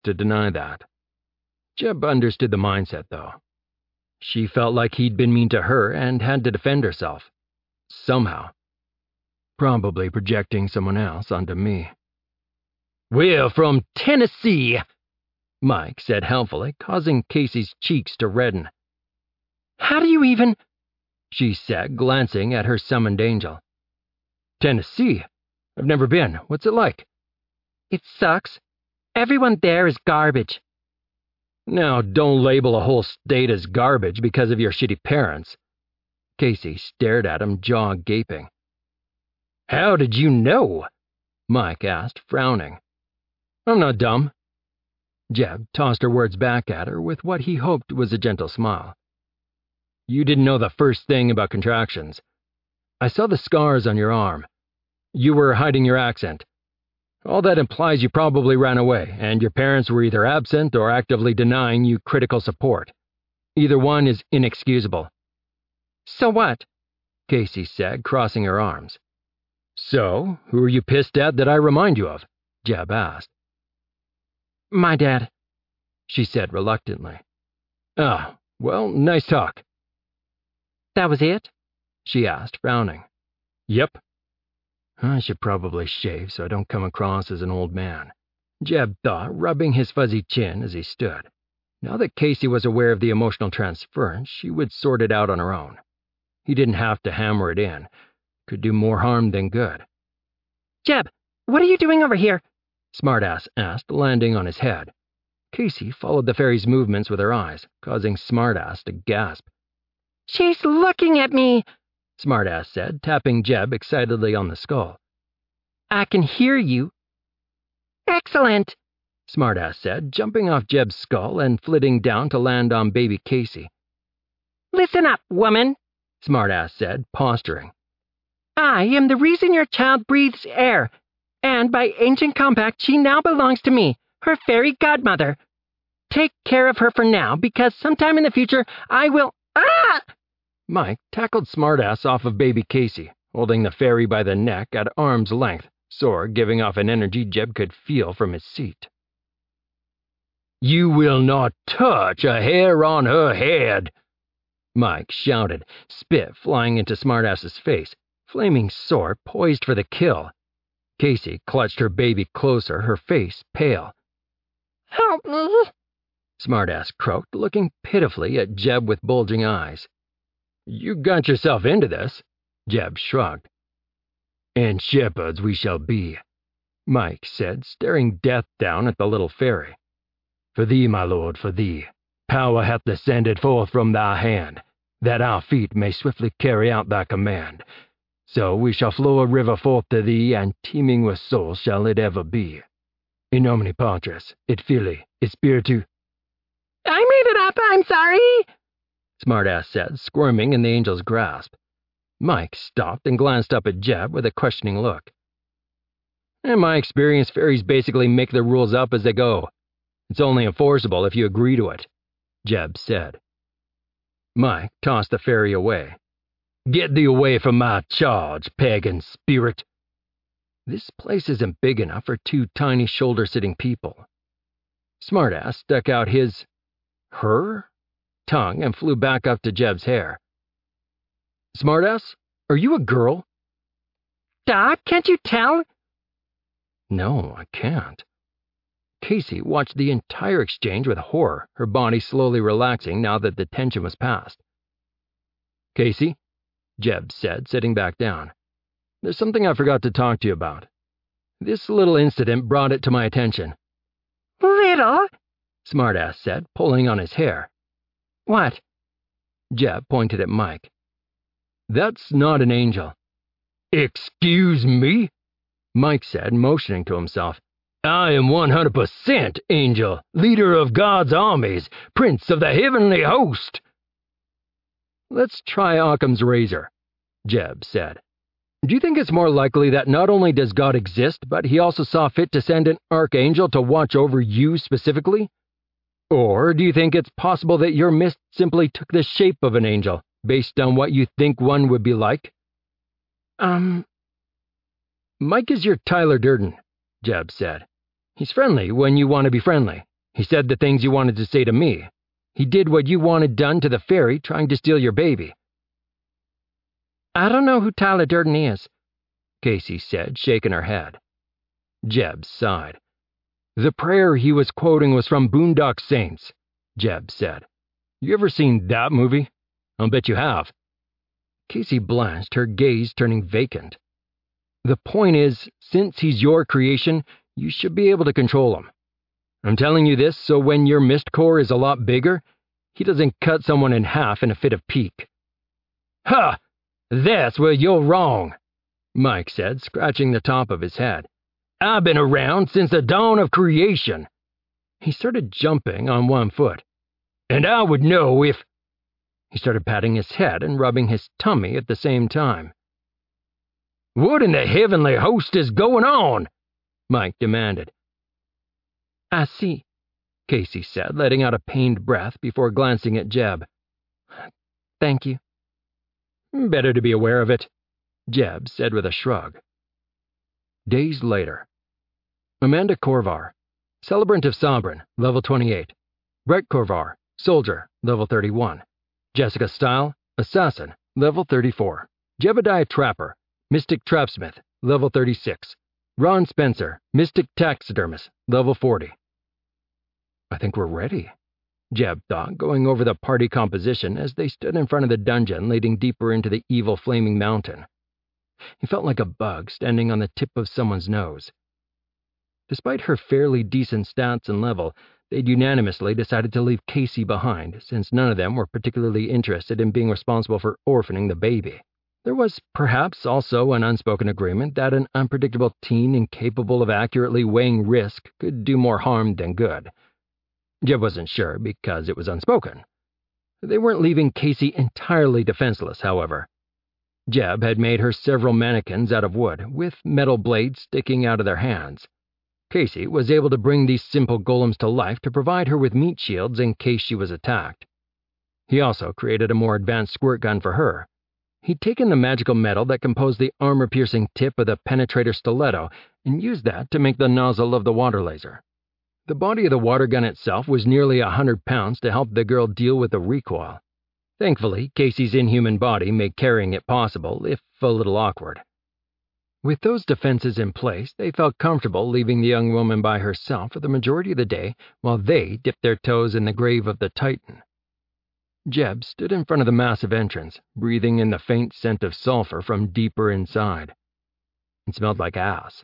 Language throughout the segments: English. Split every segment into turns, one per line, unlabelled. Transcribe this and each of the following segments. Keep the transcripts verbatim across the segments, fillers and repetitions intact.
to deny that. Jeb understood the mindset, though. She felt like he'd been mean to her and had to defend herself. Somehow. Probably projecting someone else onto me. "We're from Tennessee," Mike said helpfully, causing Casey's cheeks to redden. "How do you even—" she said, glancing at her summoned angel. "Tennessee? I've never been. What's it like?" "It sucks. Everyone there is garbage." "Now, don't label a whole state as garbage because of your shitty parents." Casey stared at him, jaw gaping. "How did you know?" Mike asked, frowning. "I'm not dumb." Jeb tossed her words back at her with what he hoped was a gentle smile. "You didn't know the first thing about contractions. I saw the scars on your arm. You were hiding your accent. All that implies you probably ran away, and your parents were either absent or actively denying you critical support. Either one is inexcusable." "So what?" Casey said, crossing her arms. "So, who are you pissed at that I remind you of?" Jeb asked. "My dad," she said reluctantly. "Ah, well, nice talk." "That was it?" she asked, frowning. "Yep." I should probably shave so I don't come across as an old man, Jeb thought, rubbing his fuzzy chin as he stood. Now that Casey was aware of the emotional transference, she would sort it out on her own. He didn't have to hammer it in. Could do more harm than good. "Jeb, what are you doing over here?" Smartass asked, landing on his head. Casey followed the fairy's movements with her eyes, causing Smartass to gasp. "She's looking at me," Smartass said, tapping Jeb excitedly on the skull. "I can hear you." "Excellent," Smartass said, jumping off Jeb's skull and flitting down to land on baby Casey. "Listen up, woman," Smartass said, posturing. "I am the reason your child breathes air, and by ancient compact she now belongs to me, her fairy godmother. Take care of her for now, because sometime in the future I will— Ah!" Mike tackled Smartass off of baby Casey, holding the fairy by the neck at arm's length, Sore giving off an energy Jeb could feel from his seat. "You will not touch a hair on her head," Mike shouted, spit flying into Smartass's face, flaming sword poised for the kill. Casey clutched her baby closer, her face pale. "Help me," Smartass croaked, looking pitifully at Jeb with bulging eyes. "You got yourself into this," Jeb shrugged. "And shepherds we shall be," Mike said, staring death down at the little fairy. "For thee, my lord, for thee, power hath descended forth from thy hand, that our feet may swiftly carry out thy command. So we shall flow a river forth to thee, and teeming with souls shall it ever be. In nomine Patris, et Filii, et Spiritu—" "I made it up, I'm sorry," Smartass said, squirming in the angel's grasp. Mike stopped and glanced up at Jeb with a questioning look. "In my experience, fairies basically make the rules up as they go. It's only enforceable if you agree to it," Jeb said. Mike tossed the fairy away. "Get thee away from my charge, pagan spirit." This place isn't big enough for two tiny shoulder-sitting people. Smartass stuck out his, her, tongue and flew back up to Jeb's hair. "Smartass, are you a girl?" "Doc, can't you tell?" "No, I can't." Casey watched the entire exchange with horror, her body slowly relaxing now that the tension was past. "Casey," Jeb said, sitting back down, "there's something I forgot to talk to you about. This little incident brought it to my attention." "Little?" Smartass said, pulling on his hair. "What?" Jeb pointed at Mike. "That's not an angel." "Excuse me?" Mike said, motioning to himself. "I am one hundred percent angel, leader of God's armies, prince of the heavenly host." "Let's try Occam's razor," Jeb said. "Do you think it's more likely that not only does God exist, but he also saw fit to send an archangel to watch over you specifically? Or do you think it's possible that your mist simply took the shape of an angel, based on what you think one would be like?" Um... Mike is your Tyler Durden, Jeb said. "He's friendly when you want to be friendly, He said the things you wanted to say to me. He did what you wanted done to the fairy trying to steal your baby." "I don't know who Tyler Durden is," Casey said, shaking her head. Jeb sighed. "The prayer he was quoting was from Boondock Saints," Jeb said. "You ever seen that movie? I'll bet you have." Casey blanched, her gaze turning vacant. "The point is, since he's your creation, you should be able to control him. I'm telling you this so when your mist core is a lot bigger, he doesn't cut someone in half in a fit of pique." "Ha! That's where you're wrong," Mike said, scratching the top of his head. "I've been around since the dawn of creation." He started jumping on one foot. "And I would know if—" He started patting his head and rubbing his tummy at the same time. "What in the heavenly host is going on?" Mike demanded. "I see," Casey said, letting out a pained breath before glancing at Jeb. "Thank you." "Better to be aware of it," Jeb said with a shrug. Days later. Amanda Korvar, Celebrant of Sabran, level twenty-eight. Brett Korvar, Soldier, level thirty-one. Jessica Stile, Assassin, level thirty-four. Jebediah Trapper, Mystic Trapsmith, level thirty-six. Ron Spencer, Mystic Taxidermist, level forty. "I think we're ready," Jeb thought, going over the party composition as they stood in front of the dungeon leading deeper into the evil flaming mountain. He felt like a bug standing on the tip of someone's nose. Despite her fairly decent stats and level, they'd unanimously decided to leave Casey behind, since none of them were particularly interested in being responsible for orphaning the baby. There was perhaps also an unspoken agreement that an unpredictable teen incapable of accurately weighing risk could do more harm than good. Jeb wasn't sure because it was unspoken. They weren't leaving Casey entirely defenseless, however. Jeb had made her several mannequins out of wood, with metal blades sticking out of their hands. Casey was able to bring these simple golems to life to provide her with meat shields in case she was attacked. He also created a more advanced squirt gun for her. He'd taken the magical metal that composed the armor-piercing tip of the penetrator stiletto and used that to make the nozzle of the water laser. The body of the water gun itself was nearly a hundred pounds to help the girl deal with the recoil. Thankfully, Casey's inhuman body made carrying it possible, if a little awkward. With those defenses in place, they felt comfortable leaving the young woman by herself for the majority of the day while they dipped their toes in the grave of the Titan. Jeb stood in front of the massive entrance, breathing in the faint scent of sulfur from deeper inside. It smelled like ass.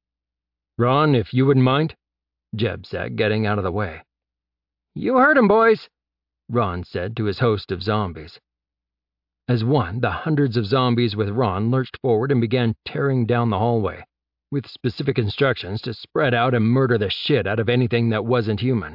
"Ron, if you wouldn't mind," Jeb said, getting out of the way. "You heard him, boys," Ron said to his host of zombies. As one, the hundreds of zombies with Ron lurched forward and began tearing down the hallway, with specific instructions to spread out and murder the shit out of anything that wasn't human.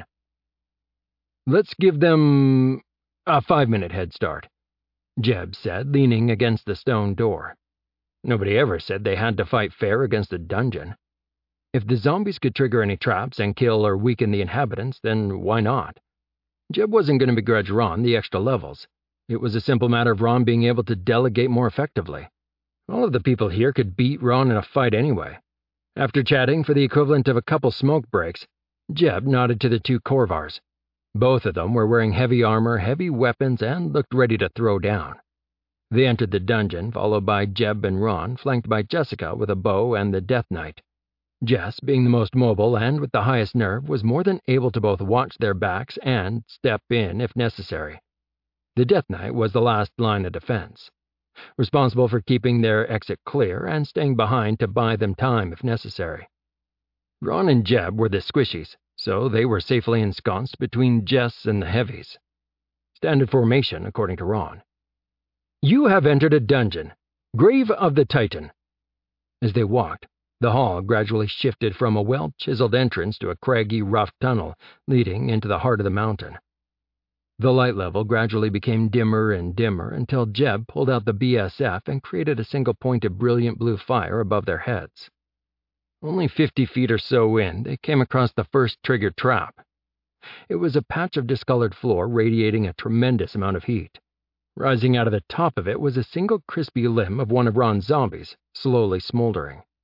"Let's give them a five-minute head start," Jeb said, leaning against the stone door. Nobody ever said they had to fight fair against a dungeon. If the zombies could trigger any traps and kill or weaken the inhabitants, then why not? Jeb wasn't going to begrudge Ron the extra levels. It was a simple matter of Ron being able to delegate more effectively. All of the people here could beat Ron in a fight anyway. After chatting for the equivalent of a couple smoke breaks, Jeb nodded to the two Korvars. Both of them were wearing heavy armor, heavy weapons, and looked ready to throw down. They entered the dungeon, followed by Jeb and Ron, flanked by Jessica with a bow and the Death Knight. Jess, being the most mobile and with the highest nerve, was more than able to both watch their backs and step in if necessary. The Death Knight was the last line of defense, responsible for keeping their exit clear and staying behind to buy them time if necessary. Ron and Jeb were the squishies, so they were safely ensconced between Jess and the heavies. Standard formation, according to Ron. "You have entered a dungeon, Grave of the Titan." As they walked, the hall gradually shifted from a well-chiseled entrance to a craggy, rough tunnel leading into the heart of the mountain. The light level gradually became dimmer and dimmer until Jeb pulled out the B S F and created a single point of brilliant blue fire above their heads. Only fifty feet or so in, they came across the first triggered trap. It was a patch of discolored floor radiating a tremendous amount of heat. Rising out of the top of it was a single crispy limb of one of Ron's zombies, slowly smoldering.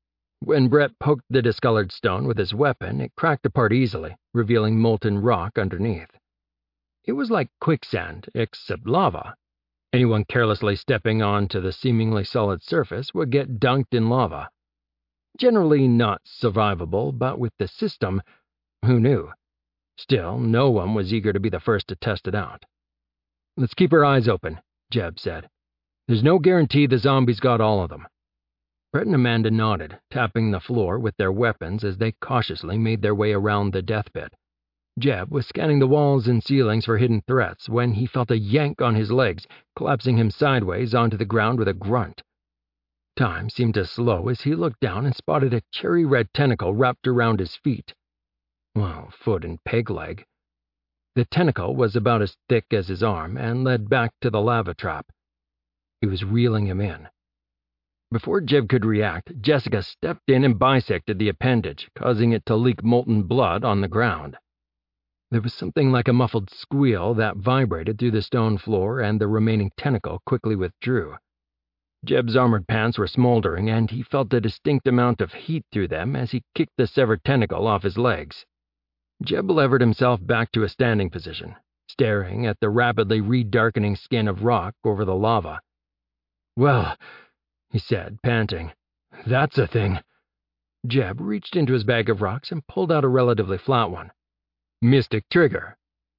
When Brett poked the discolored stone with his weapon, it cracked apart easily, revealing molten rock underneath. It was like quicksand, except lava. Anyone carelessly stepping onto the seemingly solid surface would get dunked in lava. Generally not survivable, but with the system, who knew? Still, no one was eager to be the first to test it out. "Let's keep our eyes open," Jeb said. "There's no guarantee the zombies got all of them." Brett and Amanda nodded, tapping the floor with their weapons as they cautiously made their way around the death pit. Jeb was scanning the walls and ceilings for hidden threats when he felt a yank on his legs, collapsing him sideways onto the ground with a grunt. Time seemed to slow as he looked down and spotted a cherry-red tentacle wrapped around his feet. Well, foot and peg leg. The tentacle was about as thick as his arm and led back to the lava trap. It was reeling him in. Before Jeb could react, Jessica stepped in and bisected the appendage, causing it to leak molten blood on the ground. There was something like a muffled squeal that vibrated through the stone floor, and the remaining tentacle quickly withdrew. Jeb's armored pants were smoldering, and he felt a distinct amount of heat through them as he kicked the severed tentacle off his legs. Jeb levered himself back to a standing position, staring at the rapidly redarkening skin of rock over the lava. "Well," he said, panting, "that's a thing." Jeb reached into his bag of rocks and pulled out a relatively flat one. Mystic Trigger.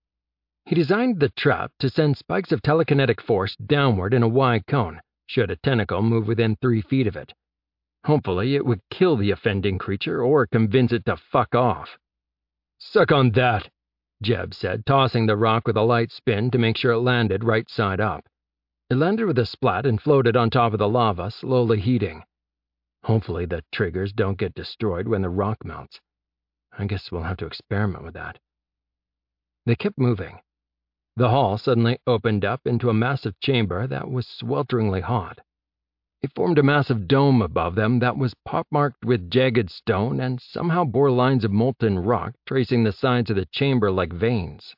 He designed the trap to send spikes of telekinetic force downward in a wide cone, should a tentacle move within three feet of it. Hopefully it would kill the offending creature or convince it to fuck off. "Suck on that," Jeb said, tossing the rock with a light spin to make sure it landed right side up. It landed with a splat and floated on top of the lava, slowly heating. Hopefully the triggers don't get destroyed when the rock melts. I guess we'll have to experiment with that. They kept moving. The hall suddenly opened up into a massive chamber that was swelteringly hot. It formed a massive dome above them that was pockmarked with jagged stone and somehow bore lines of molten rock tracing the sides of the chamber like veins.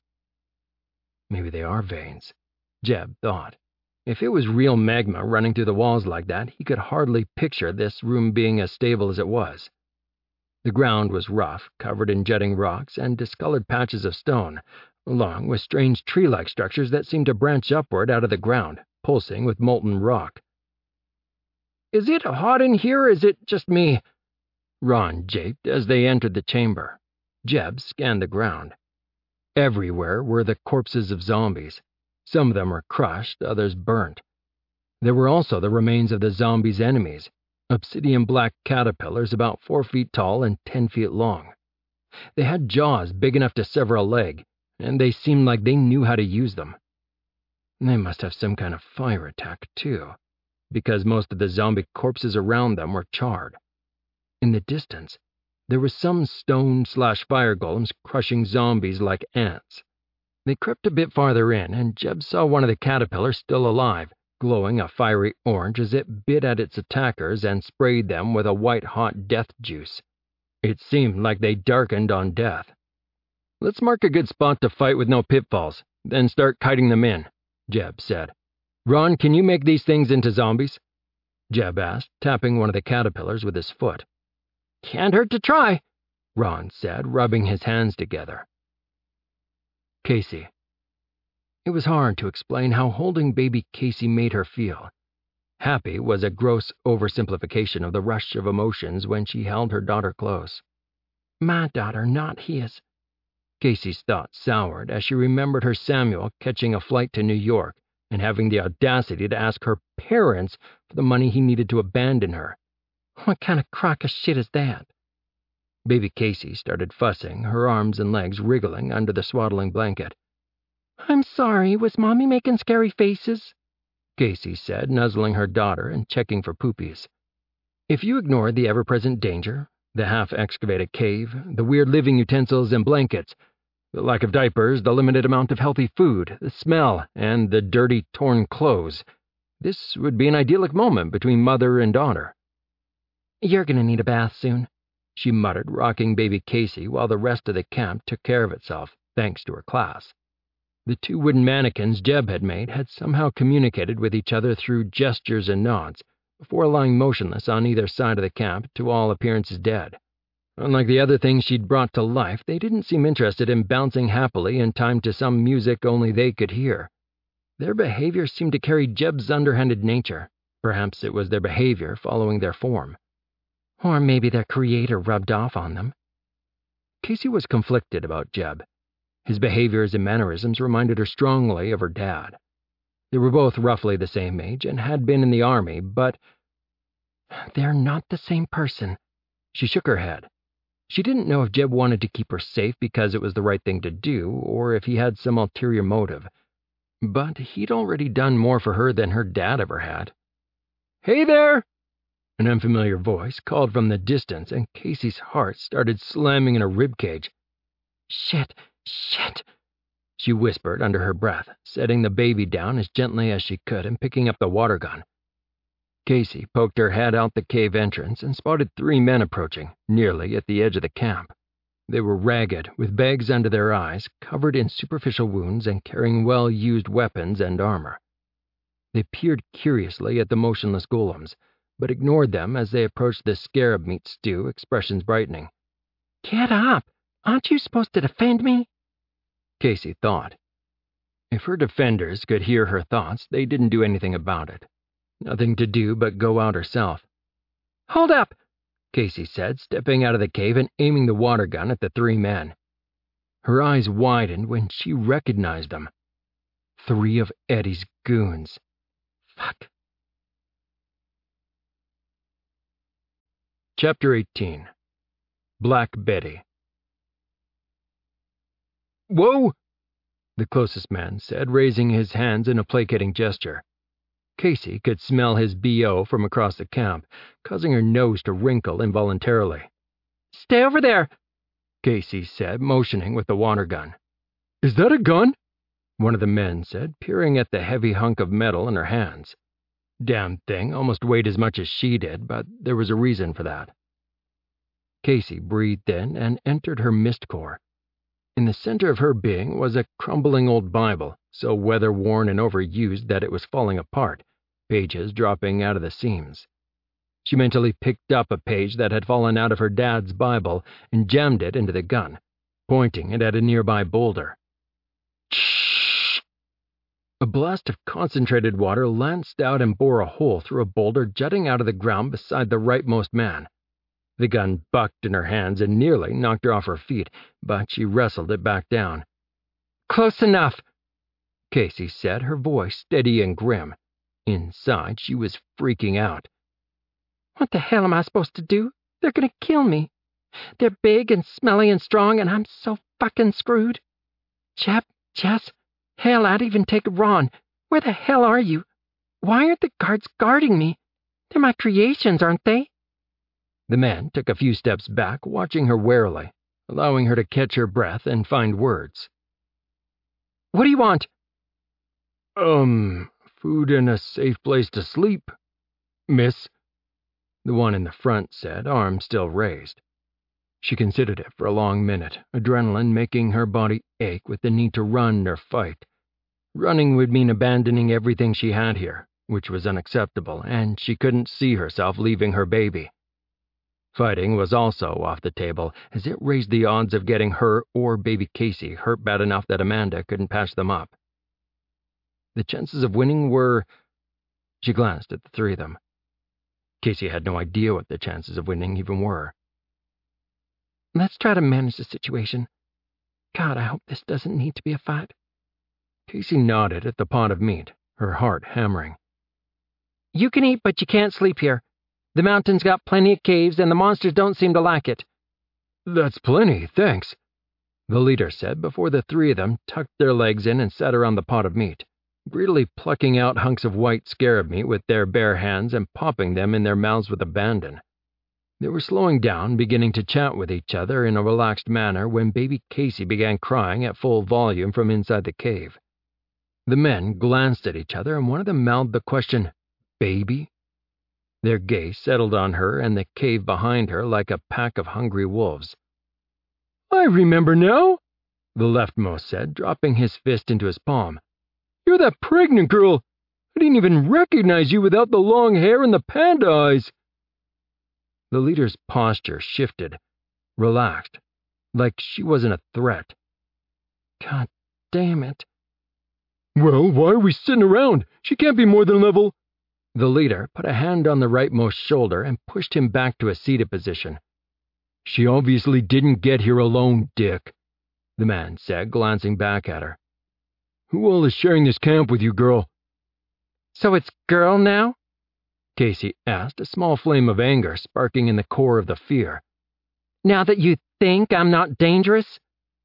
Maybe they are veins, Jeb thought. If it was real magma running through the walls like that, he could hardly picture this room being as stable as it was. The ground was rough, covered in jutting rocks and discolored patches of stone, along with strange tree-like structures that seemed to branch upward out of the ground, pulsing with molten rock. "Is it hot in here, or is it just me?" Ron japed as they entered the chamber. Jeb scanned the ground. Everywhere were the corpses of zombies. Some of them were crushed, others burnt. There were also the remains of the zombies' enemies, obsidian-black caterpillars about four feet tall and ten feet long. They had jaws big enough to sever a leg, and they seemed like they knew how to use them. They must have some kind of fire attack, too, because most of the zombie corpses around them were charred. In the distance, there were some stone-slash-fire golems crushing zombies like ants. They crept a bit farther in, and Jeb saw one of the caterpillars still alive, glowing a fiery orange as it bit at its attackers and sprayed them with a white-hot death juice. It seemed like they darkened on death. "Let's mark a good spot to fight with no pitfalls, then start kiting them in," Jeb said. "Ron, can you make these things into zombies?" Jeb asked, tapping one of the caterpillars with his foot. "Can't hurt to try," Ron said, rubbing his hands together. Casey. It was hard to explain how holding baby Casey made her feel. Happy was a gross oversimplification of the rush of emotions when she held her daughter close. My daughter, not his. Casey's thoughts soured as she remembered her Samuel catching a flight to New York and having the audacity to ask her parents for the money he needed to abandon her. What kind of crock of shit is that? Baby Casey started fussing, her arms and legs wriggling under the swaddling blanket. I'm sorry, was Mommy making scary faces? Casey said, nuzzling her daughter and checking for poopies. If you ignore the ever-present danger, the half-excavated cave, the weird living utensils and blankets, the lack of diapers, the limited amount of healthy food, the smell, and the dirty, torn clothes, this would be an idyllic moment between mother and daughter. You're gonna need a bath soon, she muttered, rocking baby Casey while the rest of the camp took care of itself, thanks to her class. The two wooden mannequins Jeb had made had somehow communicated with each other through gestures and nods, before lying motionless on either side of the camp, to all appearances dead. Unlike the other things she'd brought to life, they didn't seem interested in bouncing happily in time to some music only they could hear. Their behavior seemed to carry Jeb's underhanded nature. Perhaps it was their behavior following their form. Or maybe their creator rubbed off on them. Casey was conflicted about Jeb. His behaviors and mannerisms reminded her strongly of her dad. They were both roughly the same age and had been in the army, but they're not the same person. She shook her head. She didn't know if Jeb wanted to keep her safe because it was the right thing to do, or if he had some ulterior motive. But he'd already done more for her than her dad ever had. "Hey there!" An unfamiliar voice called from the distance, and Casey's heart started slamming in her ribcage. "Shit, shit," she whispered under her breath, setting the baby down as gently as she could and picking up the water gun. Casey poked her head out the cave entrance and spotted three men approaching, nearly at the edge of the camp. They were ragged, with bags under their eyes, covered in superficial wounds, and carrying well-used weapons and armor. They peered curiously at the motionless golems, but ignored them as they approached the scarab meat stew, expressions brightening. "Get up! Aren't you supposed to defend me?" Casey thought. If her defenders could hear her thoughts, they didn't do anything about it. Nothing to do but go out herself. "Hold up!" Casey said, stepping out of the cave and aiming the water gun at the three men. Her eyes widened when she recognized them. Three of Eddie's goons. Fuck. Chapter eighteen. Black Betty. "Whoa!" the closest man said, raising his hands in a placating gesture. Casey could smell his B O from across the camp, causing her nose to wrinkle involuntarily. "Stay over there," Casey said, motioning with the water gun. "Is that a gun?" one of the men said, peering at the heavy hunk of metal in her hands. Damn thing almost weighed as much as she did, but there was a reason for that. Casey breathed in and entered her mist core. In the center of her being was a crumbling old Bible, so weather-worn and overused that it was falling apart, pages dropping out of the seams. She mentally picked up a page that had fallen out of her dad's Bible and jammed it into the gun, pointing it at a nearby boulder. Shh! A blast of concentrated water lanced out and bore a hole through a boulder jutting out of the ground beside the rightmost man. The gun bucked in her hands and nearly knocked her off her feet, but she wrestled it back down. "Close enough," Casey said, her voice steady and grim. Inside, she was freaking out. "What the hell am I supposed to do? They're gonna kill me. They're big and smelly and strong, and I'm so fucking screwed. Jeb, Jess, hell, I'd even take Ron. Where the hell are you? Why aren't the guards guarding me? They're my creations, aren't they?" The man took a few steps back, watching her warily, allowing her to catch her breath and find words. "What do you want?" Um, food and a safe place to sleep, miss," the one in the front said, arm still raised. She considered it for a long minute, adrenaline making her body ache with the need to run or fight. Running would mean abandoning everything she had here, which was unacceptable, and she couldn't see herself leaving her baby. Fighting was also off the table, as it raised the odds of getting her or baby Casey hurt bad enough that Amanda couldn't patch them up. The chances of winning were... She glanced at the three of them. Casey had no idea what the chances of winning even were. "Let's try to manage the situation. God, I hope this doesn't need to be a fight." Casey nodded at the pot of meat, her heart hammering. "You can eat, but you can't sleep here. The mountain's got plenty of caves, and the monsters don't seem to like it." "That's plenty, thanks," the leader said before the three of them tucked their legs in and sat around the pot of meat, greedily plucking out hunks of white scarab meat with their bare hands and popping them in their mouths with abandon. They were slowing down, beginning to chat with each other in a relaxed manner when baby Casey began crying at full volume from inside the cave. The men glanced at each other, and one of them mouthed the question, "Baby?" Their gaze settled on her and the cave behind her like a pack of hungry wolves. "I remember now," the leftmost said, dropping his fist into his palm. "You're that pregnant girl. I didn't even recognize you without the long hair and the panda eyes. The leader's posture shifted, relaxed, like she wasn't a threat. God damn it. Well, why are we sitting around? She can't be more than level. The leader put a hand on the rightmost shoulder and pushed him back to a seated position. She obviously didn't get here alone, Dick, the man said, glancing back at her. Who all is sharing this camp with you, girl? So it's girl now? Casey asked, a small flame of anger sparking in the core of the fear. Now that you think I'm not dangerous?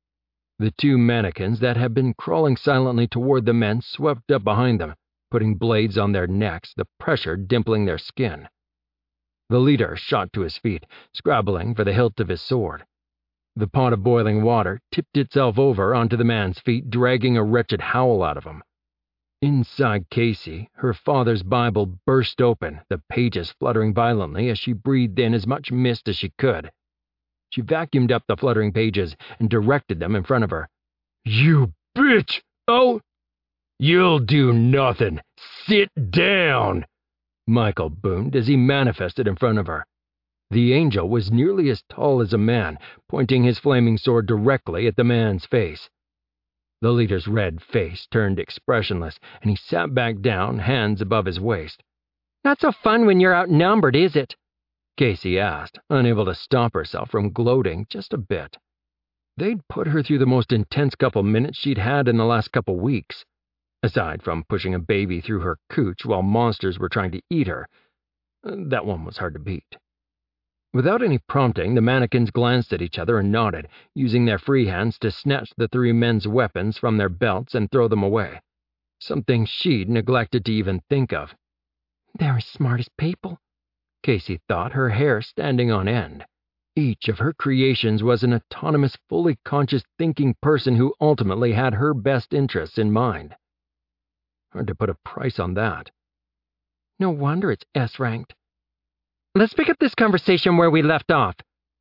The two mannequins that had been crawling silently toward the men swept up behind them, putting blades on their necks, the pressure dimpling their skin. The leader shot to his feet, scrabbling for the hilt of his sword. The pot of boiling water tipped itself over onto the man's feet, dragging a wretched howl out of him. Inside Casey, her father's Bible burst open, the pages fluttering violently as she breathed in as much mist as she could. She vacuumed up the fluttering pages and directed them in front of her. You bitch! Oh! You'll do nothing! Sit down! Michael boomed as he manifested in front of her. The angel was nearly as tall as a man, pointing his flaming sword directly at the man's face. The leader's red face turned expressionless, and he sat back down, hands above his waist. Not so fun when you're outnumbered, is it? Casey asked, unable to stop herself from gloating just a bit. They'd put her through the most intense couple minutes she'd had in the last couple weeks. Aside from pushing a baby through her cooch while monsters were trying to eat her, that one was hard to beat. Without any prompting, the mannequins glanced at each other and nodded, using their free hands to snatch the three men's weapons from their belts and throw them away, something she'd neglected to even think of. They're as smart as people, Casey thought, her hair standing on end. Each of her creations was an autonomous, fully conscious thinking person who ultimately had her best interests in mind. Hard to put a price on that. No wonder it's S-ranked. Let's pick up this conversation where we left off,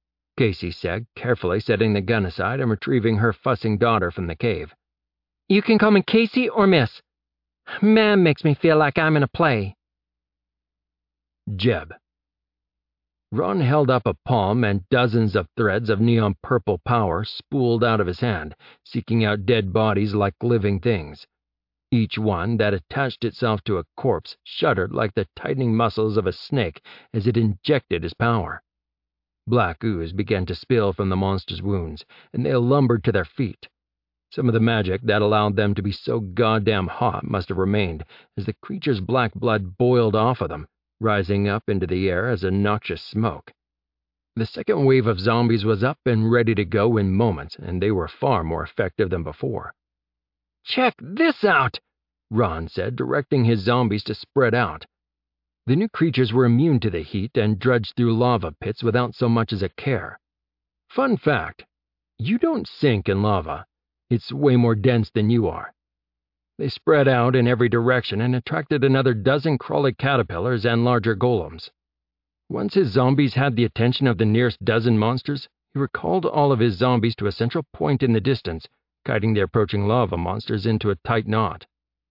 Casey said, carefully setting the gun aside and retrieving her fussing daughter from the cave. You can call me Casey or Miss. Man makes me feel like I'm in a play. Jeb. Ron held up a palm and dozens of threads of neon purple power spooled out of his hand, seeking out dead bodies like living things. Each one that attached itself to a corpse shuddered like the tightening muscles of a snake as it injected his power. Black ooze began to spill from the monster's wounds, and they lumbered to their feet. Some of the magic that allowed them to be so goddamn hot must have remained, as the creature's black blood boiled off of them, rising up into the air as a noxious smoke. The second wave of zombies was up and ready to go in moments, and they were far more effective than before. Check this out, Ron said, directing his zombies to spread out. The new creatures were immune to the heat and drudged through lava pits without so much as a care. Fun fact, you don't sink in lava. It's way more dense than you are. They spread out in every direction and attracted another dozen crawly caterpillars and larger golems. Once his zombies had the attention of the nearest dozen monsters, he recalled all of his zombies to a central point in the distance, guiding the approaching lava monsters into a tight knot.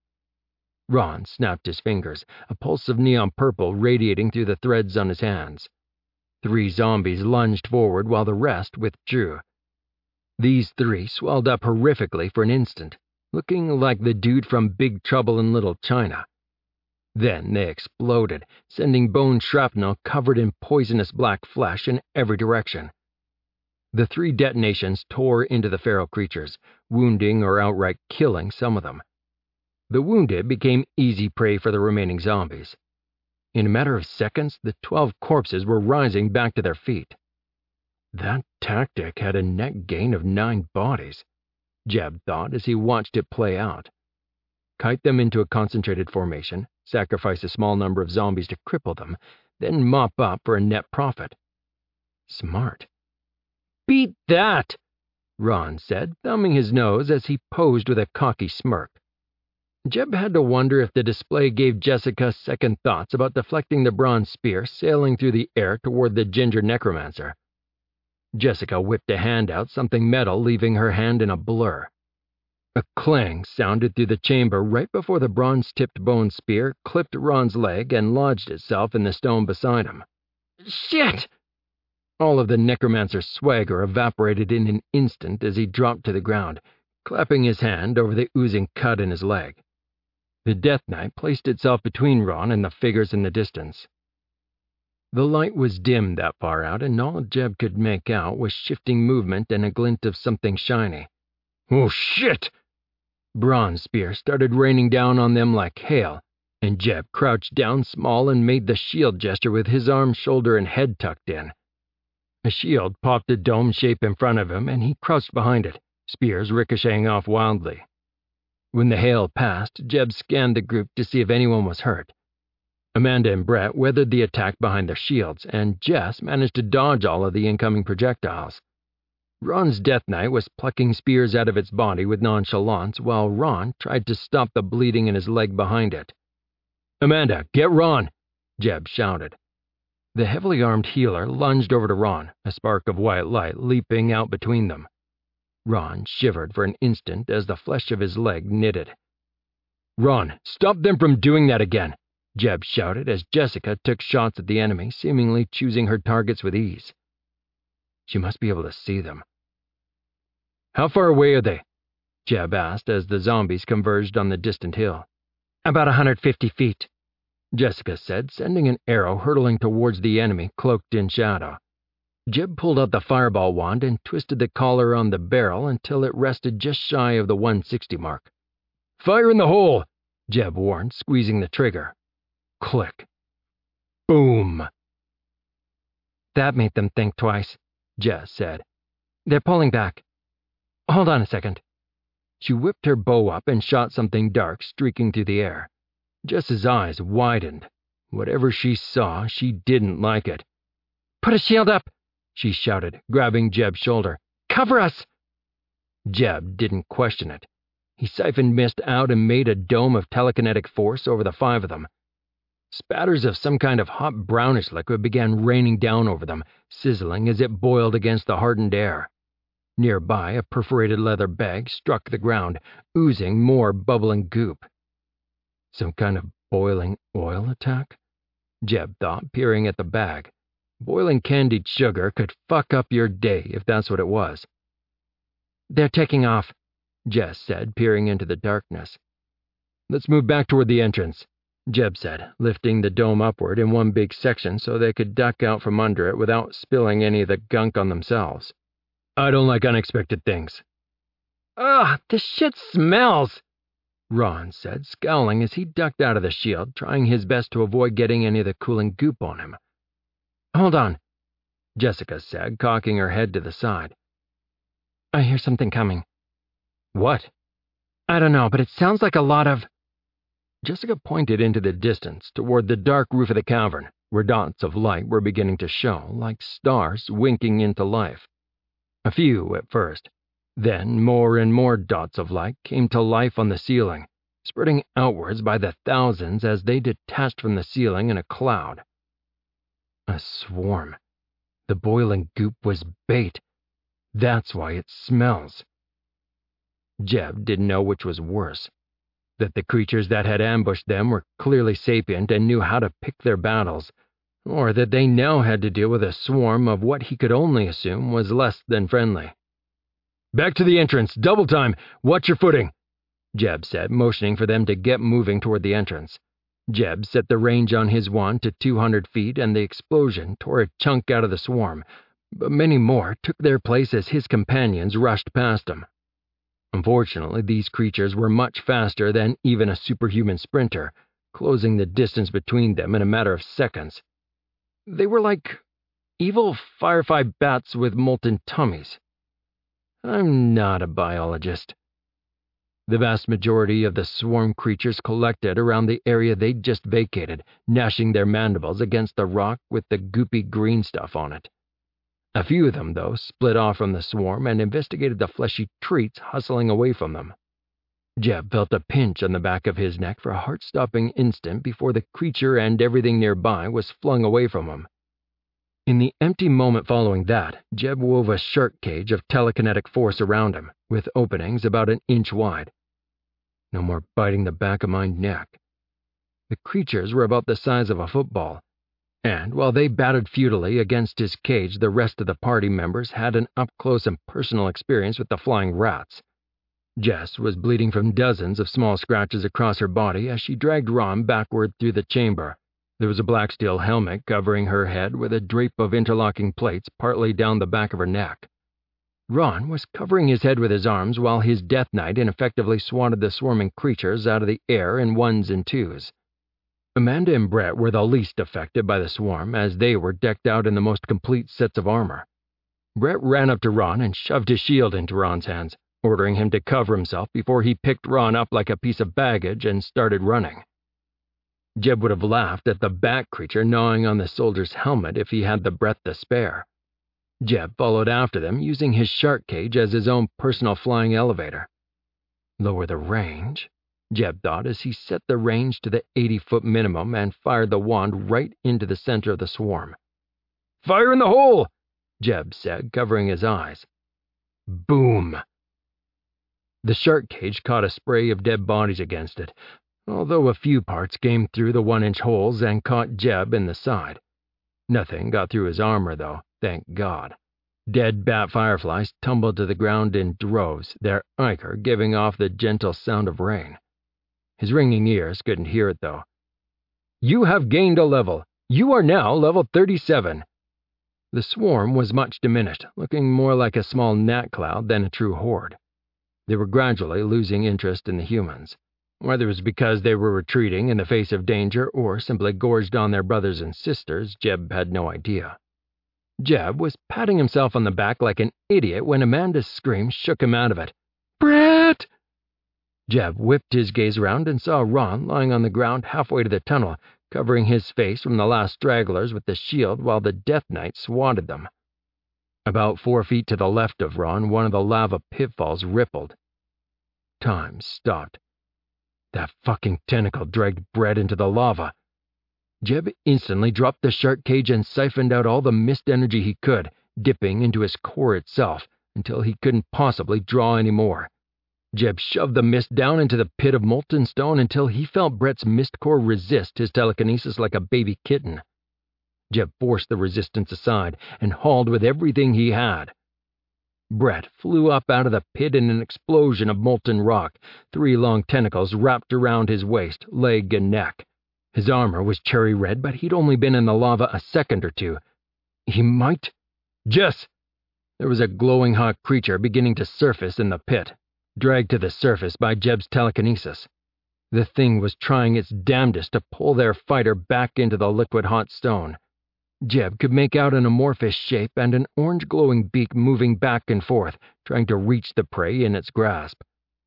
Ron snapped his fingers, a pulse of neon purple radiating through the threads on his hands. Three zombies lunged forward while the rest withdrew. These three swelled up horrifically for an instant, looking like the dude from Big Trouble in Little China. Then they exploded, sending bone shrapnel covered in poisonous black flesh in every direction. The three detonations tore into the feral creatures, wounding or outright killing some of them. The wounded became easy prey for the remaining zombies. In a matter of seconds, the twelve corpses were rising back to their feet. That tactic had a net gain of nine bodies, Jeb thought as he watched it play out. Kite them into a concentrated formation, sacrifice a small number of zombies to cripple them, then mop up for a net profit. Smart. Beat that, Ron said, thumbing his nose as he posed with a cocky smirk. Jeb had to wonder if the display gave Jessica second thoughts about deflecting the bronze spear sailing through the air toward the ginger necromancer. Jessica whipped a hand out, something metal leaving her hand in a blur. A clang sounded through the chamber right before the bronze-tipped bone spear clipped Ron's leg and lodged itself in the stone beside him. Shit! All of the necromancer's swagger evaporated in an instant as he dropped to the ground, clapping his hand over the oozing cut in his leg. The Death Knight placed itself between Ron and the figures in the distance. The light was dim that far out, and all Jeb could make out was shifting movement and a glint of something shiny. Oh shit! Bronze spear started raining down on them like hail, and Jeb crouched down small and made the shield gesture with his arm, shoulder, and head tucked in. A shield popped a dome shape in front of him, and he crouched behind it, spears ricocheting off wildly. When the hail passed, Jeb scanned the group to see if anyone was hurt. Amanda and Brett weathered the attack behind their shields, and Jess managed to dodge all of the incoming projectiles. Ron's Death Knight was plucking spears out of its body with nonchalance while Ron tried to stop the bleeding in his leg behind it. "Amanda, get Ron!" Jeb shouted. The heavily armed healer lunged over to Ron, a spark of white light leaping out between them. Ron shivered for an instant as the flesh of his leg knitted. "Ron, stop them from doing that again!" Jeb shouted as Jessica took shots at the enemy, seemingly choosing her targets with ease. She must be able to see them. "How far away are they?" Jeb asked as the zombies converged on the distant hill. "About a hundred fifty feet," Jessica said, sending an arrow hurtling towards the enemy cloaked in shadow. Jeb pulled out the fireball wand and twisted the collar on the barrel until it rested just shy of the one sixty mark. "Fire in the hole!" Jeb warned, squeezing the trigger. Click. Boom. "That made them think twice," Jess said. "They're pulling back. Hold on a second." She whipped her bow up and shot something dark streaking through the air. Jess's eyes widened. Whatever she saw, she didn't like it. "Put a shield up!" she shouted, grabbing Jeb's shoulder. "Cover us!" Jeb didn't question it. He siphoned mist out and made a dome of telekinetic force over the five of them. Spatters of some kind of hot brownish liquid began raining down over them, sizzling as it boiled against the hardened air. Nearby, a perforated leather bag struck the ground, oozing more bubbling goop. Some kind of boiling oil attack? Jeb thought, peering at the bag. Boiling candied sugar could fuck up your day if that's what it was. "They're taking off," Jess said, peering into the darkness. "Let's move back toward the entrance," Jeb said, lifting the dome upward in one big section so they could duck out from under it without spilling any of the gunk on themselves. "I don't like unexpected things." "Ugh, this shit smells," Ron said, scowling as he ducked out of the shield, trying his best to avoid getting any of the cooling goop on him. "Hold on," Jessica said, cocking her head to the side. "I hear something coming." "What?" "I don't know, but it sounds like a lot of—" Jessica pointed into the distance toward the dark roof of the cavern, where dots of light were beginning to show, like stars winking into life. A few at first. Then more and more dots of light came to life on the ceiling, spreading outwards by the thousands as they detached from the ceiling in a cloud. A swarm. The boiling goop was bait. That's why it smells. Jeb didn't know which was worse. That the creatures that had ambushed them were clearly sapient and knew how to pick their battles, or that they now had to deal with a swarm of what he could only assume was less than friendly. "Back to the entrance, double time, watch your footing," Jeb said, motioning for them to get moving toward the entrance. Jeb set the range on his wand to two hundred feet, and the explosion tore a chunk out of the swarm, but many more took their place as his companions rushed past him. Unfortunately, these creatures were much faster than even a superhuman sprinter, closing the distance between them in a matter of seconds. They were like evil firefly bats with molten tummies. I'm not a biologist. The vast majority of the swarm creatures collected around the area they'd just vacated, gnashing their mandibles against the rock with the goopy green stuff on it. A few of them, though, split off from the swarm and investigated the fleshy treats hustling away from them. Jeb felt a pinch on the back of his neck for a heart-stopping instant before the creature and everything nearby was flung away from him. In the empty moment following that, Jeb wove a shark cage of telekinetic force around him, with openings about an inch wide. No more biting the back of my neck. The creatures were about the size of a football, and while they batted futilely against his cage, the rest of the party members had an up-close and personal experience with the flying rats. Jess was bleeding from dozens of small scratches across her body as she dragged Ron backward through the chamber. There was a black steel helmet covering her head with a drape of interlocking plates partly down the back of her neck. Ron was covering his head with his arms while his Death Knight ineffectively swatted the swarming creatures out of the air in ones and twos. Amanda and Brett were the least affected by the swarm, as they were decked out in the most complete sets of armor. Brett ran up to Ron and shoved his shield into Ron's hands, ordering him to cover himself before he picked Ron up like a piece of baggage and started running. Jeb would have laughed at the bat creature gnawing on the soldier's helmet if he had the breath to spare. Jeb followed after them, using his shark cage as his own personal flying elevator. Lower the range, Jeb thought as he set the range to the eighty-foot minimum and fired the wand right into the center of the swarm. "Fire in the hole!" Jeb said, covering his eyes. Boom! The shark cage caught a spray of dead bodies against it, although a few parts came through the one-inch holes and caught Jeb in the side. Nothing got through his armor, though, thank God. Dead bat fireflies tumbled to the ground in droves, their ichor giving off the gentle sound of rain. His ringing ears couldn't hear it, though. "You have gained a level. You are now level thirty-seven. The swarm was much diminished, looking more like a small gnat cloud than a true horde. They were gradually losing interest in the humans. Whether it was because they were retreating in the face of danger or simply gorged on their brothers and sisters, Jeb had no idea. Jeb was patting himself on the back like an idiot when Amanda's scream shook him out of it. "Brett!" Jeb whipped his gaze around and saw Ron lying on the ground halfway to the tunnel, covering his face from the last stragglers with the shield while the Death Knight swatted them. About four feet to the left of Ron, one of the lava pitfalls rippled. Time stopped. That fucking tentacle dragged Brett into the lava. Jeb instantly dropped the shark cage and siphoned out all the mist energy he could, dipping into his core itself until he couldn't possibly draw any more. Jeb shoved the mist down into the pit of molten stone until he felt Brett's mist core resist his telekinesis like a baby kitten. Jeb forced the resistance aside and hauled with everything he had. Brett flew up out of the pit in an explosion of molten rock, three long tentacles wrapped around his waist, leg, and neck. His armor was cherry red, but he'd only been in the lava a second or two. He might... Jess! There was a glowing hot creature beginning to surface in the pit, dragged to the surface by Jeb's telekinesis. The thing was trying its damnedest to pull their fighter back into the liquid hot stone. Jeb could make out an amorphous shape and an orange-glowing beak moving back and forth, trying to reach the prey in its grasp.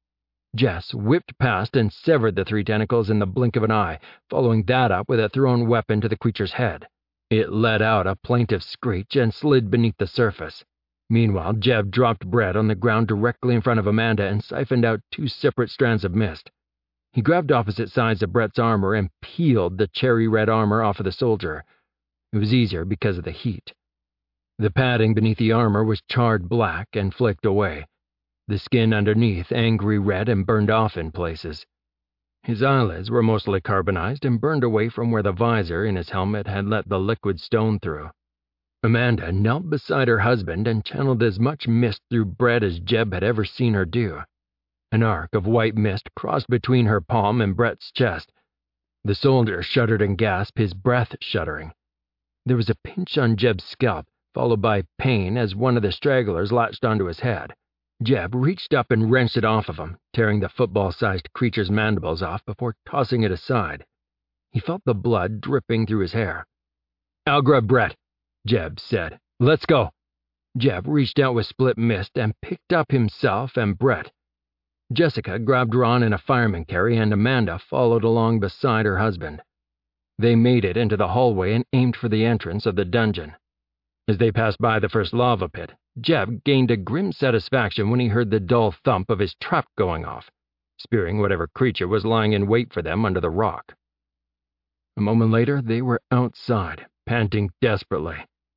Jess whipped past and severed the three tentacles in the blink of an eye, following that up with a thrown weapon to the creature's head. It let out a plaintive screech and slid beneath the surface. Meanwhile, Jeb dropped Brett on the ground directly in front of Amanda and siphoned out two separate strands of mist. He grabbed opposite sides of Brett's armor and peeled the cherry-red armor off of the soldier. It was easier because of the heat. The padding beneath the armor was charred black and flicked away, the skin underneath angry red and burned off in places. His eyelids were mostly carbonized and burned away from where the visor in his helmet had let the liquid stone through. Amanda knelt beside her husband and channeled as much mist through Brett as Jeb had ever seen her do. An arc of white mist crossed between her palm and Brett's chest. The soldier shuddered and gasped, his breath shuddering. There was a pinch on Jeb's scalp, followed by pain as one of the stragglers latched onto his head. Jeb reached up and wrenched it off of him, tearing the football-sized creature's mandibles off before tossing it aside. He felt the blood dripping through his hair. "I'll grab Brett," Jeb said. "Let's go." Jeb reached out with split mist and picked up himself and Brett. Jessica grabbed Ron in a fireman carry and Amanda followed along beside her husband. They made it into the hallway and aimed for the entrance of the dungeon. As they passed by the first lava pit, Jeb gained a grim satisfaction when he heard the dull thump of his trap going off, spearing whatever creature was lying in wait for them under the rock. A moment later, they were outside, panting desperately.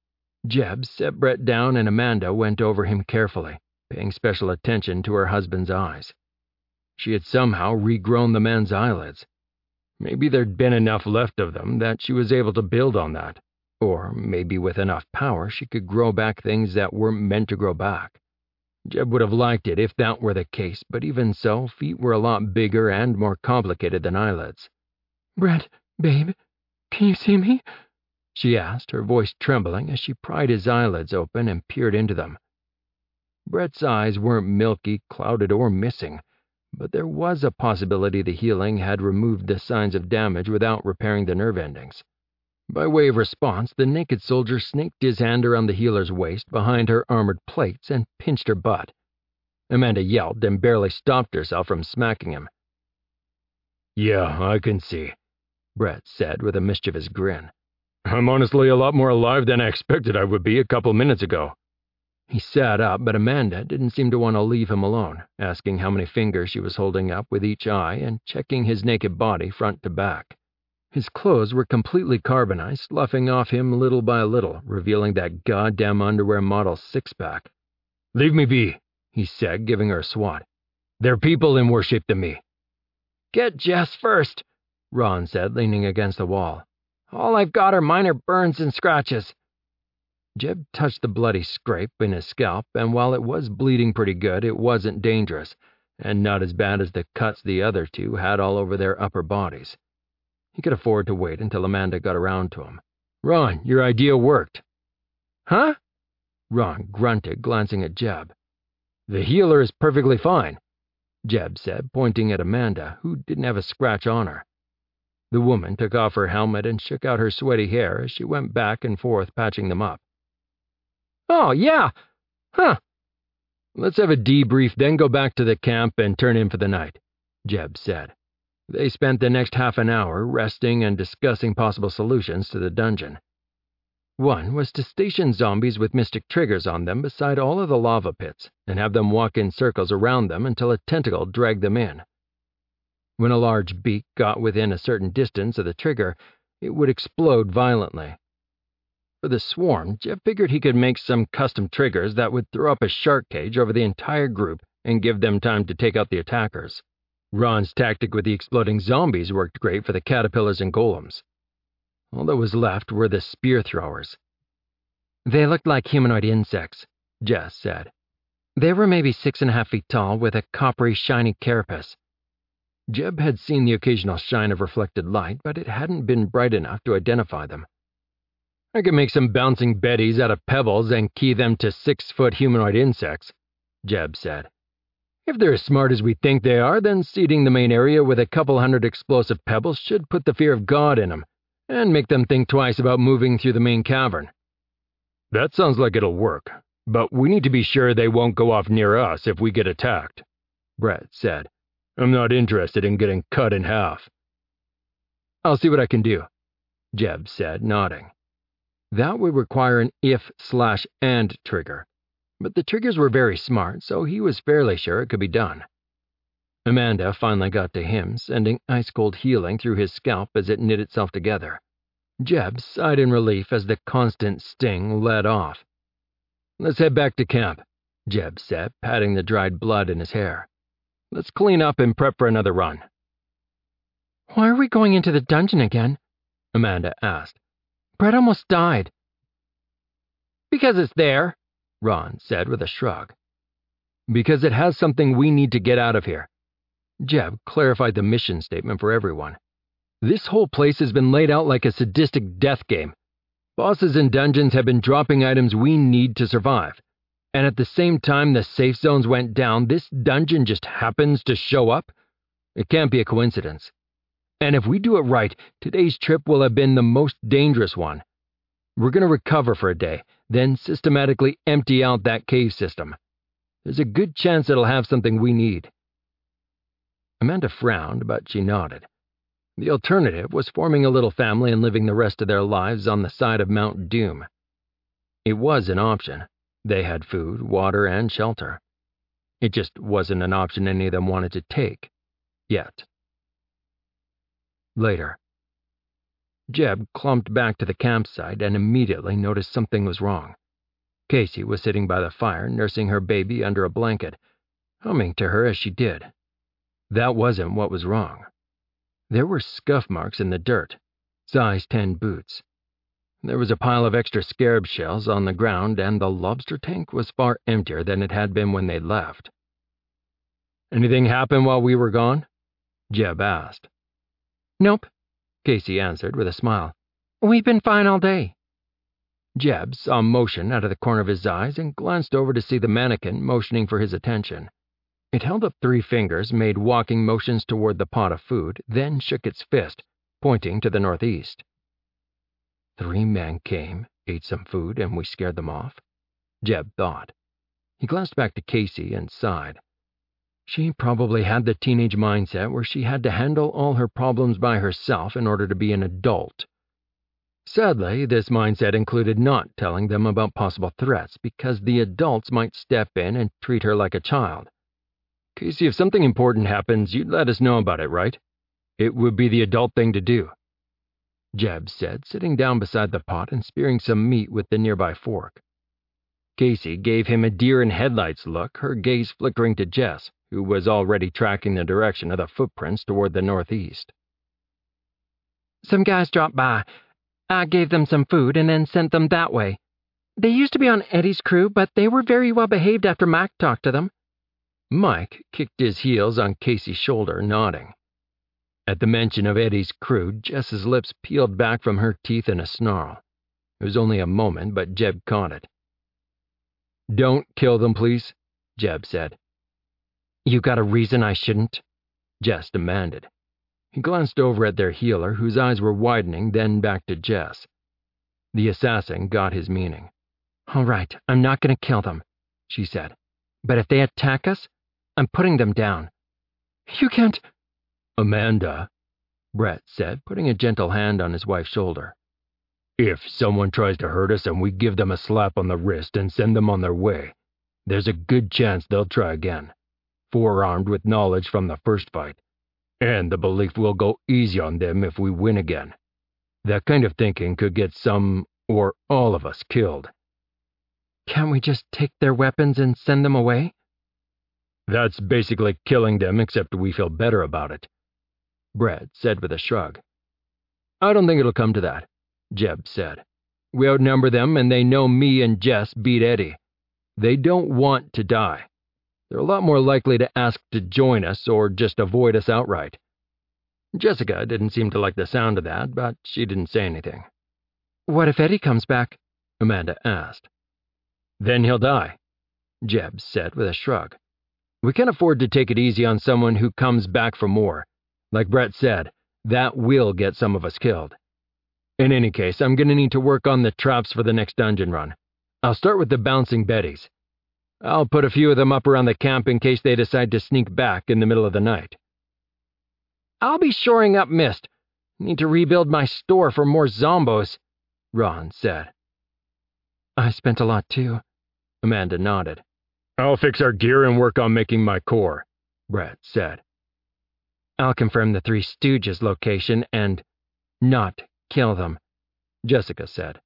Jeb set Brett down and Amanda went over him carefully, paying special attention to her husband's eyes. She had somehow regrown the man's eyelids. Maybe there'd been enough left of them that she was able to build on that, or maybe with enough power she could grow back things that weren't meant to grow back. Jeb would have liked it if that were the case, but even so, feet were a lot bigger and more complicated than eyelids.
"Brett, babe, can you see me?"
she asked, her voice trembling as she pried his eyelids open and peered into them. Brett's eyes weren't milky, clouded, or missing, but there was a possibility the healing had removed the signs of damage without repairing the nerve endings. By way of response, the naked soldier snaked his hand around the healer's waist behind her armored plates and pinched her butt. Amanda yelped and barely stopped herself from smacking him.
"Yeah, I can see,"
Brett said with a mischievous grin.
"I'm honestly a lot more alive than I expected I would be a couple minutes ago."
He sat up, but Amanda didn't seem to want to leave him alone, asking how many fingers she was holding up with each eye and checking his naked body front to back. His clothes were completely carbonized, sloughing off him little by little, revealing that goddamn underwear model six-pack.
"Leave me be,"
he said, giving her a swat.
"They're people in worse shape than me."
"Get Jess first,"
Ron said, leaning against the wall.
"All I've got are minor burns and scratches."
Jeb touched the bloody scrape in his scalp, and while it was bleeding pretty good, it wasn't dangerous, and not as bad as the cuts the other two had all over their upper bodies. He could afford to wait until Amanda got around to him.
"Ron, your idea worked."
"Huh?"
Ron grunted, glancing at Jeb.
"The healer is perfectly fine,"
Jeb said, pointing at Amanda, who didn't have a scratch on her. The woman took off her helmet and shook out her sweaty hair as she went back and forth patching them up.
"Oh, yeah. Huh."
"Let's have a debrief, then go back to the camp and turn in for the night," Jeb said. They spent the next half an hour resting and discussing possible solutions to the dungeon. One was to station zombies with mystic triggers on them beside all of the lava pits and have them walk in circles around them until a tentacle dragged them in. When a large beak got within a certain distance of the trigger, it would explode violently. For the swarm, Jeff figured he could make some custom triggers that would throw up a shark cage over the entire group and give them time to take out the attackers. Ron's tactic with the exploding zombies worked great for the caterpillars and golems. All that was left were the spear throwers.
"They looked like humanoid insects,"
Jess said.
"They were maybe six and a half feet tall with a coppery, shiny carapace."
Jeb had seen the occasional shine of reflected light, but it hadn't been bright enough to identify them.
"I could make some bouncing betties out of pebbles and key them to six-foot humanoid insects," Jeb said. "If they're as smart as we think they are, then seeding the main area with a couple hundred explosive pebbles should put the fear of God in them and make them think twice about moving through the main cavern." "That sounds like it'll work, but we need to be sure they won't go off near us if we get attacked," Brett said. "I'm not interested in getting cut in half."
"I'll see what I can do," Jeb said, nodding. That would require an if-slash-and trigger, but the triggers were very smart, so he was fairly sure it could be done. Amanda finally got to him, sending ice-cold healing through his scalp as it knit itself together. Jeb sighed in relief as the constant sting let off. "Let's head back to camp," Jeb said, patting the dried blood in his hair. "Let's clean up and prep for another run."
"Why are we going into the dungeon again?"
Amanda asked.
"Brett almost died."
"Because it's there," Ron said with a shrug. "Because it has something we need to get out of here." Jeb clarified the mission statement for everyone. "This whole place has been laid out like a sadistic death game. Bosses and dungeons have been dropping items we need to survive. And at the same time the safe zones went down, this dungeon just happens to show up? It can't be a coincidence. And if we do it right, today's trip will have been the most dangerous one. We're going to recover for a day, then systematically empty out that cave system. There's a good chance it'll have something we need." Amanda frowned, but she nodded. The alternative was forming a little family and living the rest of their lives on the side of Mount Doom. It was an option. They had food, water, and shelter. It just wasn't an option any of them wanted to take. Yet. Later. Jeb clumped back to the campsite and immediately noticed something was wrong. Casey was sitting by the fire, nursing her baby under a blanket, humming to her as she did. That wasn't what was wrong. There were scuff marks in the dirt, size ten boots. There was a pile of extra scarab shells on the ground, and the lobster tank was far emptier than it had been when they left. "Anything happen while we were gone?" Jeb asked.
"Nope,"
Casey answered with a smile.
"We've been fine all day."
Jeb saw motion out of the corner of his eyes and glanced over to see the mannequin motioning for his attention. It held up three fingers, made walking motions toward the pot of food, then shook its fist, pointing to the northeast. Three men came, ate some food, and we scared them off, Jeb thought. He glanced back to Casey and sighed. She probably had the teenage mindset where she had to handle all her problems by herself in order to be an adult. Sadly, this mindset included not telling them about possible threats because the adults might step in and treat her like a child. "Casey, if something important happens, you'd let us know about it, right? It would be the adult thing to do," Jeb said, sitting down beside the pot and spearing some meat with the nearby fork. Casey gave him a deer-in-headlights look, her gaze flickering to Jess, who was already tracking the direction of the footprints toward the northeast.
"Some guys dropped by. I gave them some food and then sent them that way. They used to be on Eddie's crew, but they were very well behaved after Mike talked to them."
Mike kicked his heels on Casey's shoulder, nodding. At the mention of Eddie's crew, Jess's lips peeled back from her teeth in a snarl. It was only a moment, but Jeb caught it. "Don't kill them, please," Jeb said.
"You got a reason I shouldn't?"
Jess demanded. He glanced over at their healer, whose eyes were widening, then back to Jess. The assassin got his meaning.
"All right, I'm not going to kill them," she said. "But if they attack us, I'm putting them down." "You can't—"
"Amanda," Brett said, putting a gentle hand on his wife's shoulder. "If someone tries to hurt us and we give them a slap on the wrist and send them on their way, there's a good chance they'll try again, forearmed with knowledge from the first fight, and the belief we'll go easy on them if we win again. That kind of thinking could get some, or all of us, killed."
"Can't we just take their weapons and send them away?"
"That's basically killing them, except we feel better about it," Brett said with a shrug. "I don't think it'll come to that," Jeb said. "We outnumber them, and they know me and Jess beat Eddie. They don't want to die. They're a lot more likely to ask to join us or just avoid us outright." Jessica didn't seem to like the sound of that, but she didn't say anything.
"What if Eddie comes back?"
Amanda asked. "Then he'll die," Jeb said with a shrug. "We can't afford to take it easy on someone who comes back for more. Like Brett said, that will get some of us killed. In any case, I'm going to need to work on the traps for the next dungeon run. I'll start with the bouncing Bettys. I'll put a few of them up around the camp in case they decide to sneak back in the middle of the night."
"I'll be shoring up Mist. Need to rebuild my store for more zombos,"
Ron said.
"I spent a lot too,"
Amanda nodded. "I'll fix our gear and work on making my core," Brett said.
"I'll confirm the Three Stooges location and not kill them,"
Jessica said.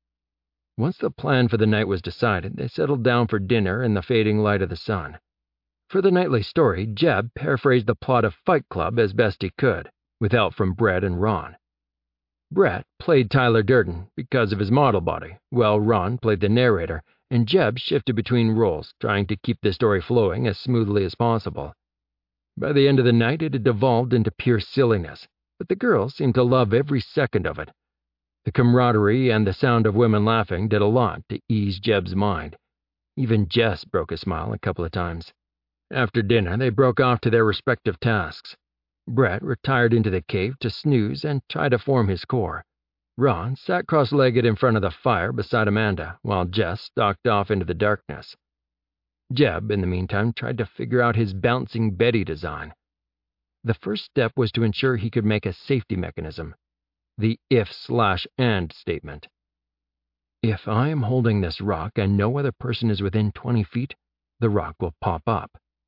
Once the plan for the night was decided, they settled down for dinner in the fading light of the sun. For the nightly story, Jeb paraphrased the plot of Fight Club as best he could, with help from Brett and Ron. Brett played Tyler Durden because of his model body, while Ron played the narrator, and Jeb shifted between roles, trying to keep the story flowing as smoothly as possible. By the end of the night, it had devolved into pure silliness, but the girls seemed to love every second of it. The camaraderie and the sound of women laughing did a lot to ease Jeb's mind. Even Jess broke a smile a couple of times. After dinner, they broke off to their respective tasks. Brett retired into the cave to snooze and try to form his core. Ron sat cross-legged in front of the fire beside Amanda, while Jess stalked off into the darkness. Jeb, in the meantime, tried to figure out his bouncing Betty design. The first step was to ensure he could make a safety mechanism, the if-slash-and statement. If I am holding this rock and no other person is within twenty feet, the rock will pop up.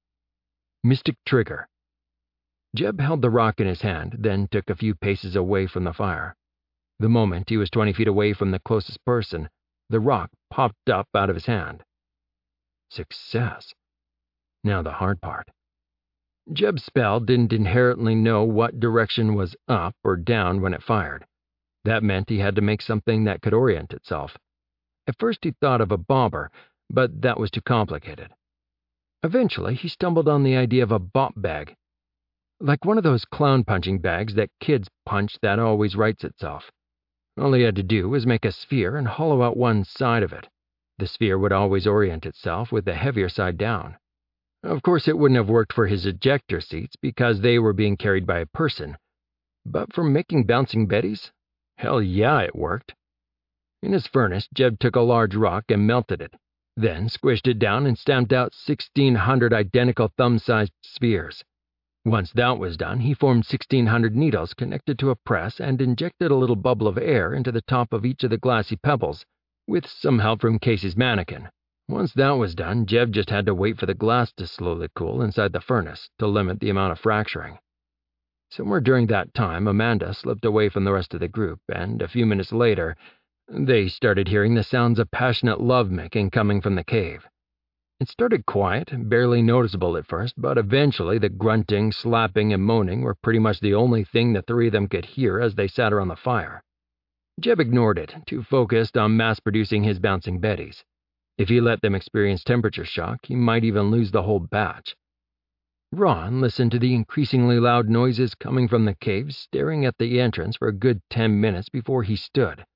Mystic trigger. Jeb held the rock in his hand, then took a few paces away from the fire. The moment he was twenty feet away from the closest person, the rock popped up out of his hand. Success. Now the hard part. Jeb's spell didn't inherently know what direction was up or down when it fired. That meant he had to make something that could orient itself. At first he thought of a bobber, but that was too complicated. Eventually he stumbled on the idea of a bop bag, like one of those clown punching bags that kids punch that always rights itself. All he had to do was make a sphere and hollow out one side of it. The sphere would always orient itself with the heavier side down. Of course, it wouldn't have worked for his ejector seats because they were being carried by a person. But for making bouncing betties, hell yeah, it worked. In his furnace, Jeb took a large rock and melted it, then squished it down and stamped out sixteen hundred identical thumb-sized spheres. Once that was done, he formed sixteen hundred needles connected to a press and injected a little bubble of air into the top of each of the glassy pebbles, with some help from Casey's mannequin. Once that was done, Jeb just had to wait for the glass to slowly cool inside the furnace to limit the amount of fracturing. Somewhere during that time, Amanda slipped away from the rest of the group, and a few minutes later, they started hearing the sounds of passionate lovemaking coming from the cave. It started quiet, barely noticeable at first, but eventually the grunting, slapping, and moaning were pretty much the only thing the three of them could hear as they sat around the fire. Jeb ignored it, too focused on mass-producing his bouncing betties. If he let them experience temperature shock, he might even lose the whole batch. Ron listened to the increasingly loud noises coming from the cave, staring at the entrance for a good ten minutes before he stood.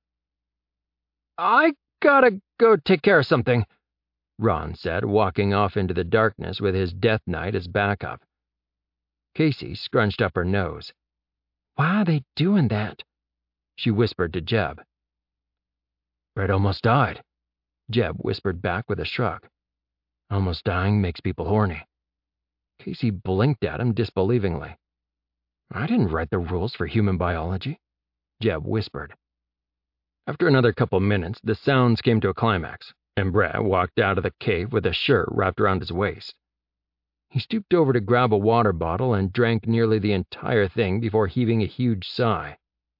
"I gotta go take care of something,"
Ron said, walking off into the darkness with his Death Knight as backup. Casey scrunched up her nose.
"Why are they doing that?"
she whispered to Jeb. "Brett almost died," Jeb whispered back with a shrug. "Almost dying makes people horny." Casey blinked at him disbelievingly. "I didn't write the rules for human biology," Jeb whispered. After another couple minutes, the sounds came to a climax, and Brett walked out of the cave with a shirt wrapped around his waist. He stooped over to grab a water bottle and drank nearly the entire thing before heaving a huge sigh.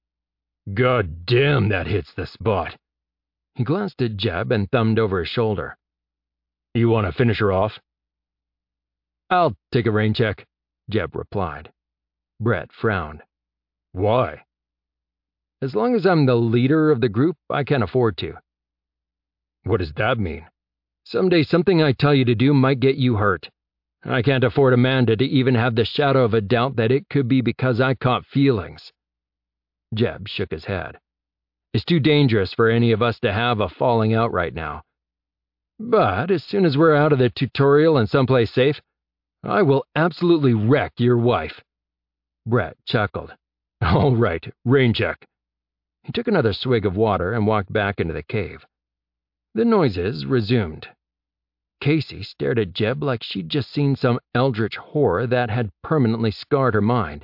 "God damn, that hits the spot." He glanced at Jeb and thumbed over his shoulder. "You want to finish her off?" "I'll take a rain check," Jeb replied. Brett frowned. "Why?" "As long as I'm the leader of the group, I can afford to." "What does that mean?" "Someday something I tell you to do might get you hurt. I can't afford Amanda to even have the shadow of a doubt that it could be because I caught feelings." Jeb shook his head. "It's too dangerous for any of us to have a falling out right now. But as soon as we're out of the tutorial and someplace safe, I will absolutely wreck your wife." Brett chuckled. "All right, rain check." He took another swig of water and walked back into the cave. The noises resumed. Casey stared at Jeb like she'd just seen some eldritch horror that had permanently scarred her mind.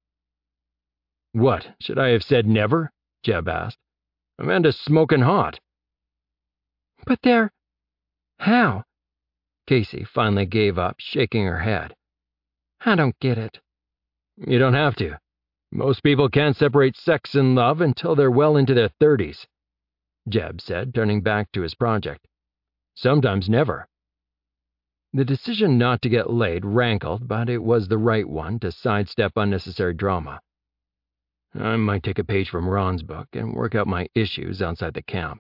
"What, should I have said never?" Jeb asked. "Amanda's smoking hot."
"But they're... how?"
Casey finally gave up, shaking her head.
"I don't get it."
"You don't have to. Most people can't separate sex and love until they're well into their thirties," Jeb said, turning back to his project. "Sometimes never." The decision not to get laid rankled, but it was the right one to sidestep unnecessary drama. I might take a page from Ron's book and work out my issues outside the camp.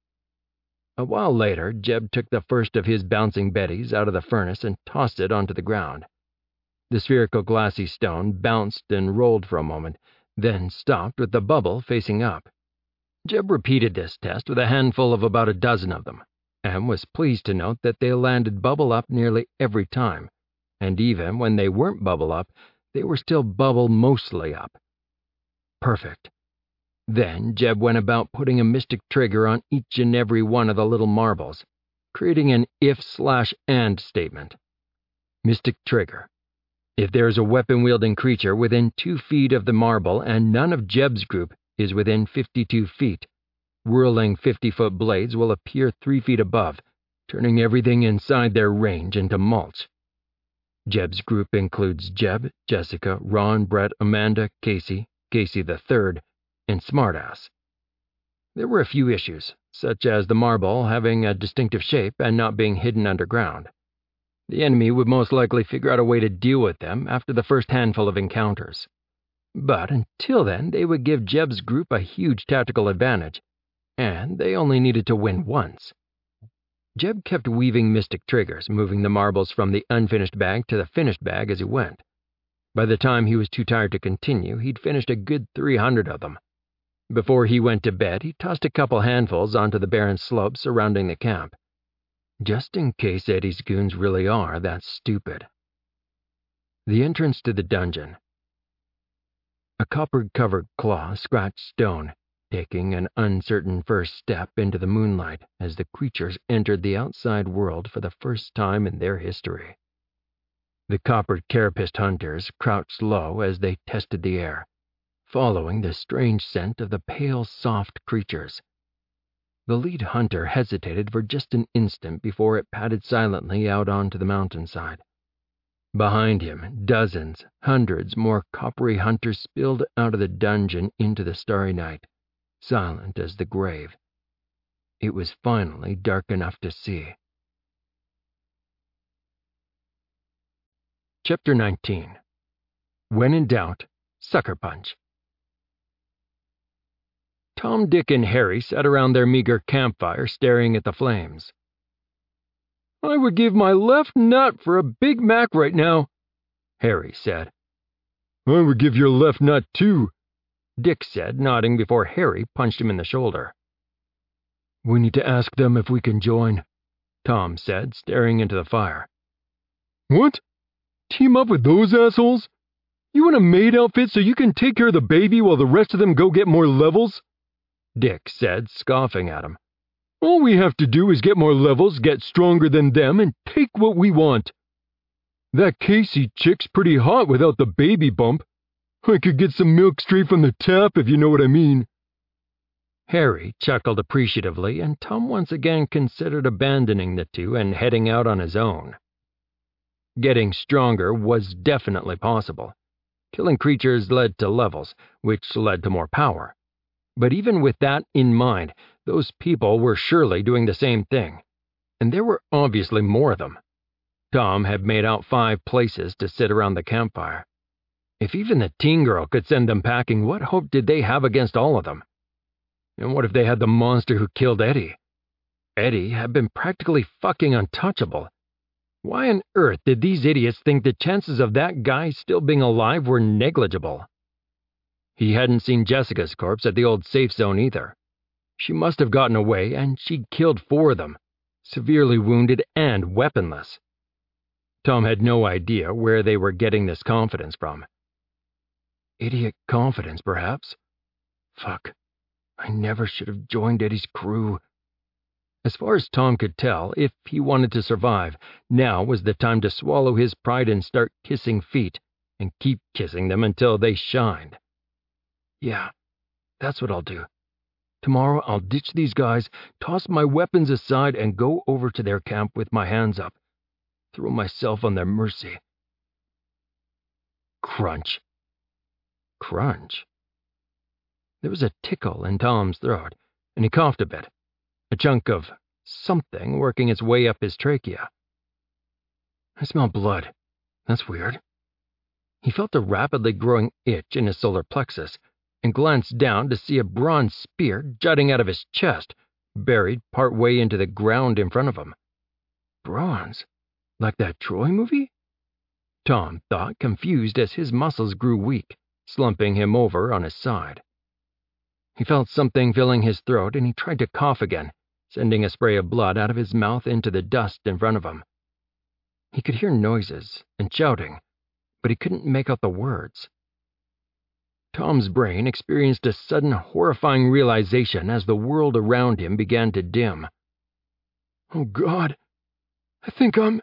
A while later, Jeb took the first of his bouncing betties out of the furnace and tossed it onto the ground. The spherical glassy stone bounced and rolled for a moment, then stopped with the bubble facing up. Jeb repeated this test with a handful of about a dozen of them, and was pleased to note that they landed bubble up nearly every time, and even when they weren't bubble up, they were still bubble mostly up. Perfect. Then Jeb went about putting a mystic trigger on each and every one of the little marbles, creating an if-slash-and statement. Mystic trigger. If there is a weapon-wielding creature within two feet of the marble and none of Jeb's group is within fifty-two feet, whirling fifty-foot blades will appear three feet above, turning everything inside their range into mulch. Jeb's group includes Jeb, Jessica, Ron, Brett, Amanda, Casey, Casey the Third, and smartass. There were a few issues, such as the marble having a distinctive shape and not being hidden underground. The enemy would most likely figure out a way to deal with them after the first handful of encounters. But until then, they would give Jeb's group a huge tactical advantage, and they only needed to win once. Jeb kept weaving mystic triggers, moving the marbles from the unfinished bag to the finished bag as he went. By the time he was too tired to continue, he'd finished a good three hundred of them. Before he went to bed, he tossed a couple handfuls onto the barren slopes surrounding the camp, just in case Eddie's goons really are that stupid. The entrance to the dungeon. A copper-covered claw scratched stone, taking an uncertain first step into the moonlight as the creatures entered the outside world for the first time in their history. The coppered carapist hunters crouched low as they tested the air, following the strange scent of the pale, soft creatures. The lead hunter hesitated for just an instant before it padded silently out onto the mountainside. Behind him, dozens, hundreds more coppery hunters spilled out of the dungeon into the starry night, silent as the grave. It was finally dark enough to see. Chapter nineteen. When in doubt, sucker punch. Tom, Dick, and Harry sat around their meager campfire staring at the flames. "I would give my left nut for a Big Mac right now," Harry said. "I would give your left nut too," Dick said, nodding before Harry punched him in the shoulder. "We need to ask them if we can join," Tom said, staring into the fire. "What? Team up with those assholes? You want a maid outfit so you can take care of the baby while the rest of them go get more levels?" Dick said, scoffing at him. "All we have to do is get more levels, get stronger than them, and take what we want. That Casey chick's pretty hot without the baby bump. I could get some milk straight from the tap, if you know what I mean." Harry chuckled appreciatively, and Tom once again considered abandoning the two and heading out on his own. Getting stronger was definitely possible. Killing creatures led to levels, which led to more power. But even with that in mind, those people were surely doing the same thing. And there were obviously more of them. Tom had made out five places to sit around the campfire. If even the teen girl could send them packing, what hope did they have against all of them? And what if they had the monster who killed Eddie? Eddie had been practically fucking untouchable. Why on earth did these idiots think the chances of that guy still being alive were negligible? He hadn't seen Jessica's corpse at the old safe zone either. She must have gotten away, and she'd killed four of them, severely wounded and weaponless. Tom had no idea where they were getting this confidence from. Idiot confidence, perhaps? Fuck. I never should have joined Eddie's crew. As far as Tom could tell, if he wanted to survive, now was the time to swallow his pride and start kissing feet, and keep kissing them until they shined. Yeah, that's what I'll do. Tomorrow I'll ditch these guys, toss my weapons aside, and go over to their camp with my hands up. Throw myself on their mercy. Crunch. Crunch. There was a tickle in Tom's throat, and he coughed a bit. A chunk of something working its way up his trachea. I smell blood. That's weird. He felt a rapidly growing itch in his solar plexus and glanced down to see a bronze spear jutting out of his chest, buried part way into the ground in front of him. Bronze? Like that Troy movie? Tom thought, confused as his muscles grew weak, slumping him over on his side. He felt something filling his throat, and he tried to cough again, sending a spray of blood out of his mouth into the dust in front of him. He could hear noises and shouting, but he couldn't make out the words. Tom's brain experienced a sudden horrifying realization as the world around him began to dim. Oh God, I think I'm...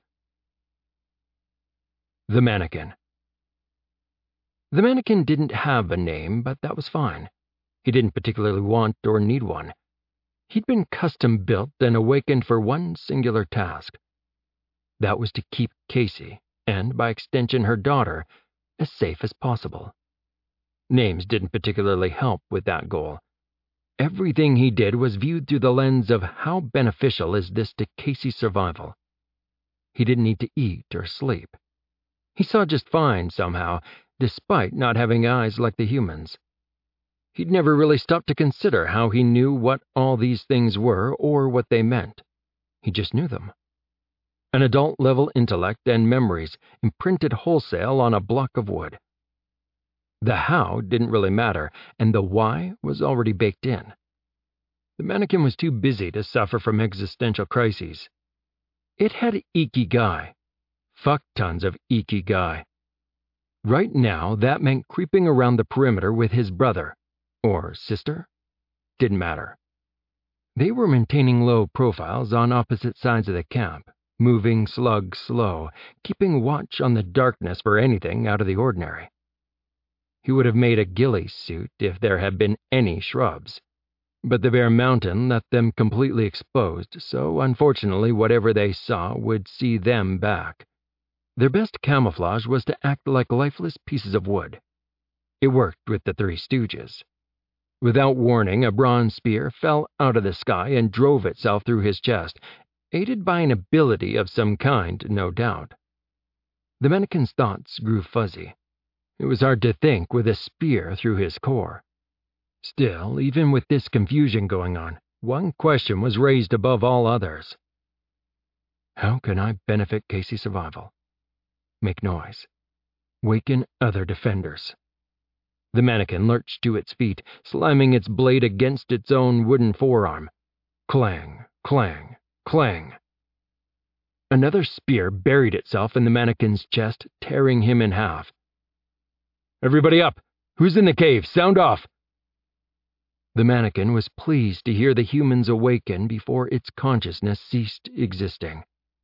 The mannequin. The mannequin didn't have a name, but that was fine. He didn't particularly want or need one. He'd been custom-built and awakened for one singular task. That was to keep Casey, and by extension her daughter, as safe as possible. Names didn't particularly help with that goal. Everything he did was viewed through the lens of how beneficial is this to Casey's survival. He didn't need to eat or sleep. He saw just fine somehow, despite not having eyes like the humans. He'd never really stopped to consider how he knew what all these things were or what they meant. He just knew them. An adult-level intellect and memories imprinted wholesale on a block of wood. The how didn't really matter, and the why was already baked in. The mannequin was too busy to suffer from existential crises. It had ikigai. Fuck tons of ikigai. Right now, that meant creeping around the perimeter with his brother, or sister? Didn't matter. They were maintaining low profiles on opposite sides of the camp, moving slug slow, keeping watch on the darkness for anything out of the ordinary. He would have made a ghillie suit if there had been any shrubs, but the bare mountain left them completely exposed, so unfortunately whatever they saw would see them back. Their best camouflage was to act like lifeless pieces of wood. It worked with the Three Stooges. Without warning, a bronze spear fell out of the sky and drove itself through his chest, aided by an ability of some kind, no doubt. The mannequin's thoughts grew fuzzy. It was hard to think with a spear through his core. Still, even with this confusion going on, one question was raised above all others. How can I benefit Casey's survival? Make noise. Waken other defenders. The mannequin lurched to its feet, slamming its blade against its own wooden forearm. Clang, clang, clang. Another spear buried itself in the mannequin's chest, tearing him in half. Everybody up! Who's in the cave? Sound off! The mannequin was pleased to hear the humans awaken before its consciousness ceased existing.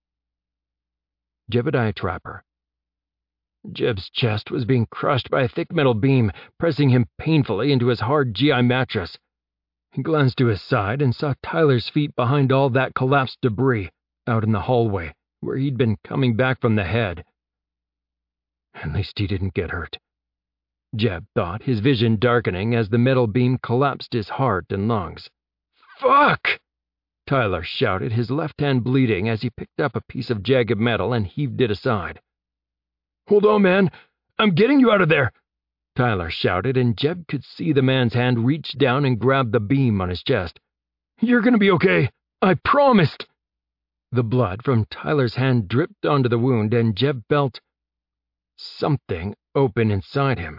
Jebediah Trapper. Jeb's chest was being crushed by a thick metal beam, pressing him painfully into his hard G I mattress. He glanced to his side and saw Tyler's feet behind all that collapsed debris, out in the hallway, where he'd been coming back from the head. At least he didn't get hurt. Jeb thought, his vision darkening as the metal beam collapsed his heart and lungs. Fuck! Tyler shouted, his left hand bleeding as he picked up a piece of jagged metal and heaved it aside. Hold on, man. I'm getting you out of there, Tyler shouted, and Jeb could see the man's hand reach down and grab the beam on his chest. You're gonna be okay. I promised. The blood from Tyler's hand dripped onto the wound, and Jeb felt something open inside him.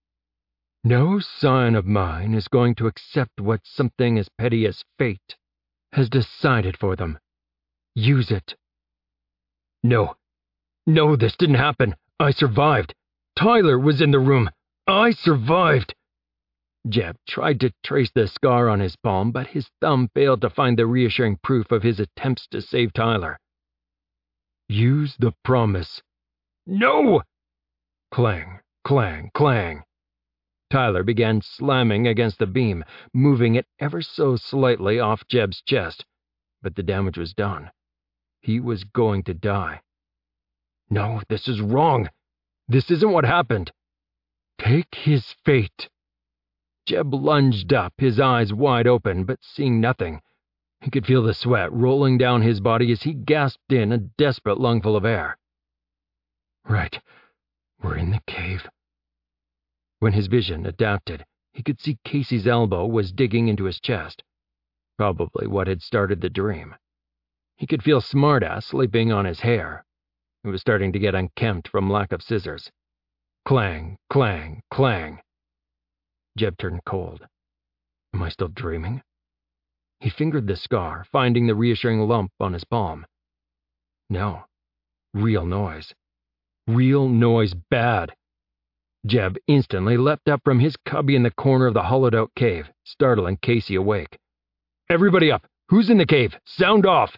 No son of mine is going to accept what something as petty as fate has decided for them. Use it. No. No, this didn't happen. I survived. Tyler was in the room. I survived. Jeb tried to trace the scar on his palm, but his thumb failed to find the reassuring proof of his attempts to save Tyler. Use the promise. No! Clang, clang, clang. Tyler began slamming against the beam, moving it ever so slightly off Jeb's chest, but the damage was done. He was going to die. No, this is wrong. This isn't what happened. Take his fate. Jeb lunged up, his eyes wide open, but seeing nothing. He could feel the sweat rolling down his body as he gasped in a desperate lungful of air. Right, we're in the cave. When his vision adapted, he could see Casey's elbow was digging into his chest, probably what had started the dream. He could feel Smartass sleeping on his hair. It was starting to get unkempt from lack of scissors. Clang, clang, clang. Jeb turned cold. Am I still dreaming? He fingered the scar, finding the reassuring lump on his palm. No. Real noise. Real noise bad. Jeb instantly leapt up from his cubby in the corner of the hollowed-out cave, startling Casey awake. Everybody up! Who's in the cave? Sound off!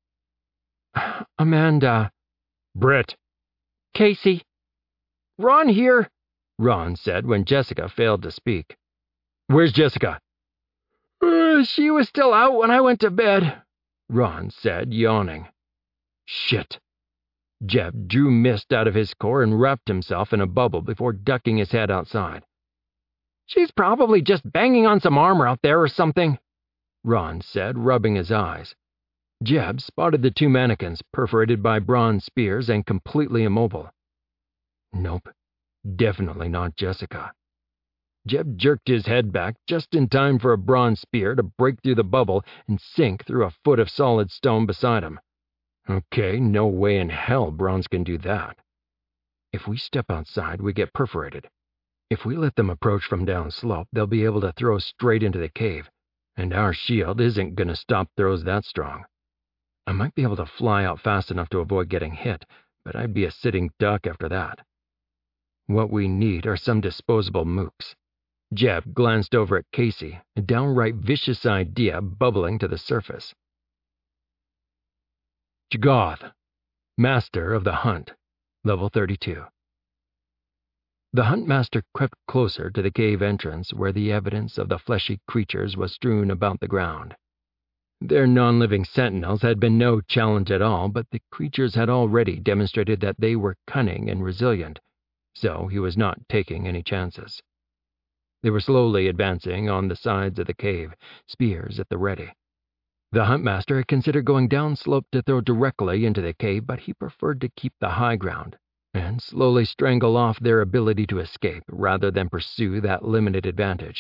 Amanda.
Britt.
Casey.
Ron here,
Ron said when Jessica failed to speak.
Where's Jessica?
Uh, she was still out when I went to bed,
Ron said, yawning. Shit. Jeb drew mist out of his core and wrapped himself in a bubble before ducking his head outside.
She's probably just banging on some armor out there or something, Ron said, rubbing his eyes.
Jeb spotted the two mannequins perforated by bronze spears and completely immobile. Nope, definitely not Jessica. Jeb jerked his head back just in time for a bronze spear to break through the bubble and sink through a foot of solid stone beside him. Okay, no way in hell Bronze can do that. If we step outside, we get perforated. If we let them approach from downslope, they'll be able to throw straight into the cave, and our shield isn't going to stop throws that strong. I might be able to fly out fast enough to avoid getting hit, but I'd be a sitting duck after that. What we need are some disposable mooks. Jeb glanced over at Casey, a downright vicious idea bubbling to the surface. J'Goth, Master of the Hunt, Level thirty-two. The Huntmaster crept closer to the cave entrance where the evidence of the fleshy creatures was strewn about the ground. Their non-living sentinels had been no challenge at all, but the creatures had already demonstrated that they were cunning and resilient, so he was not taking any chances. They were slowly advancing on the sides of the cave, spears at the ready. The Huntmaster had considered going downslope to throw directly into the cave, but he preferred to keep the high ground and slowly strangle off their ability to escape rather than pursue that limited advantage.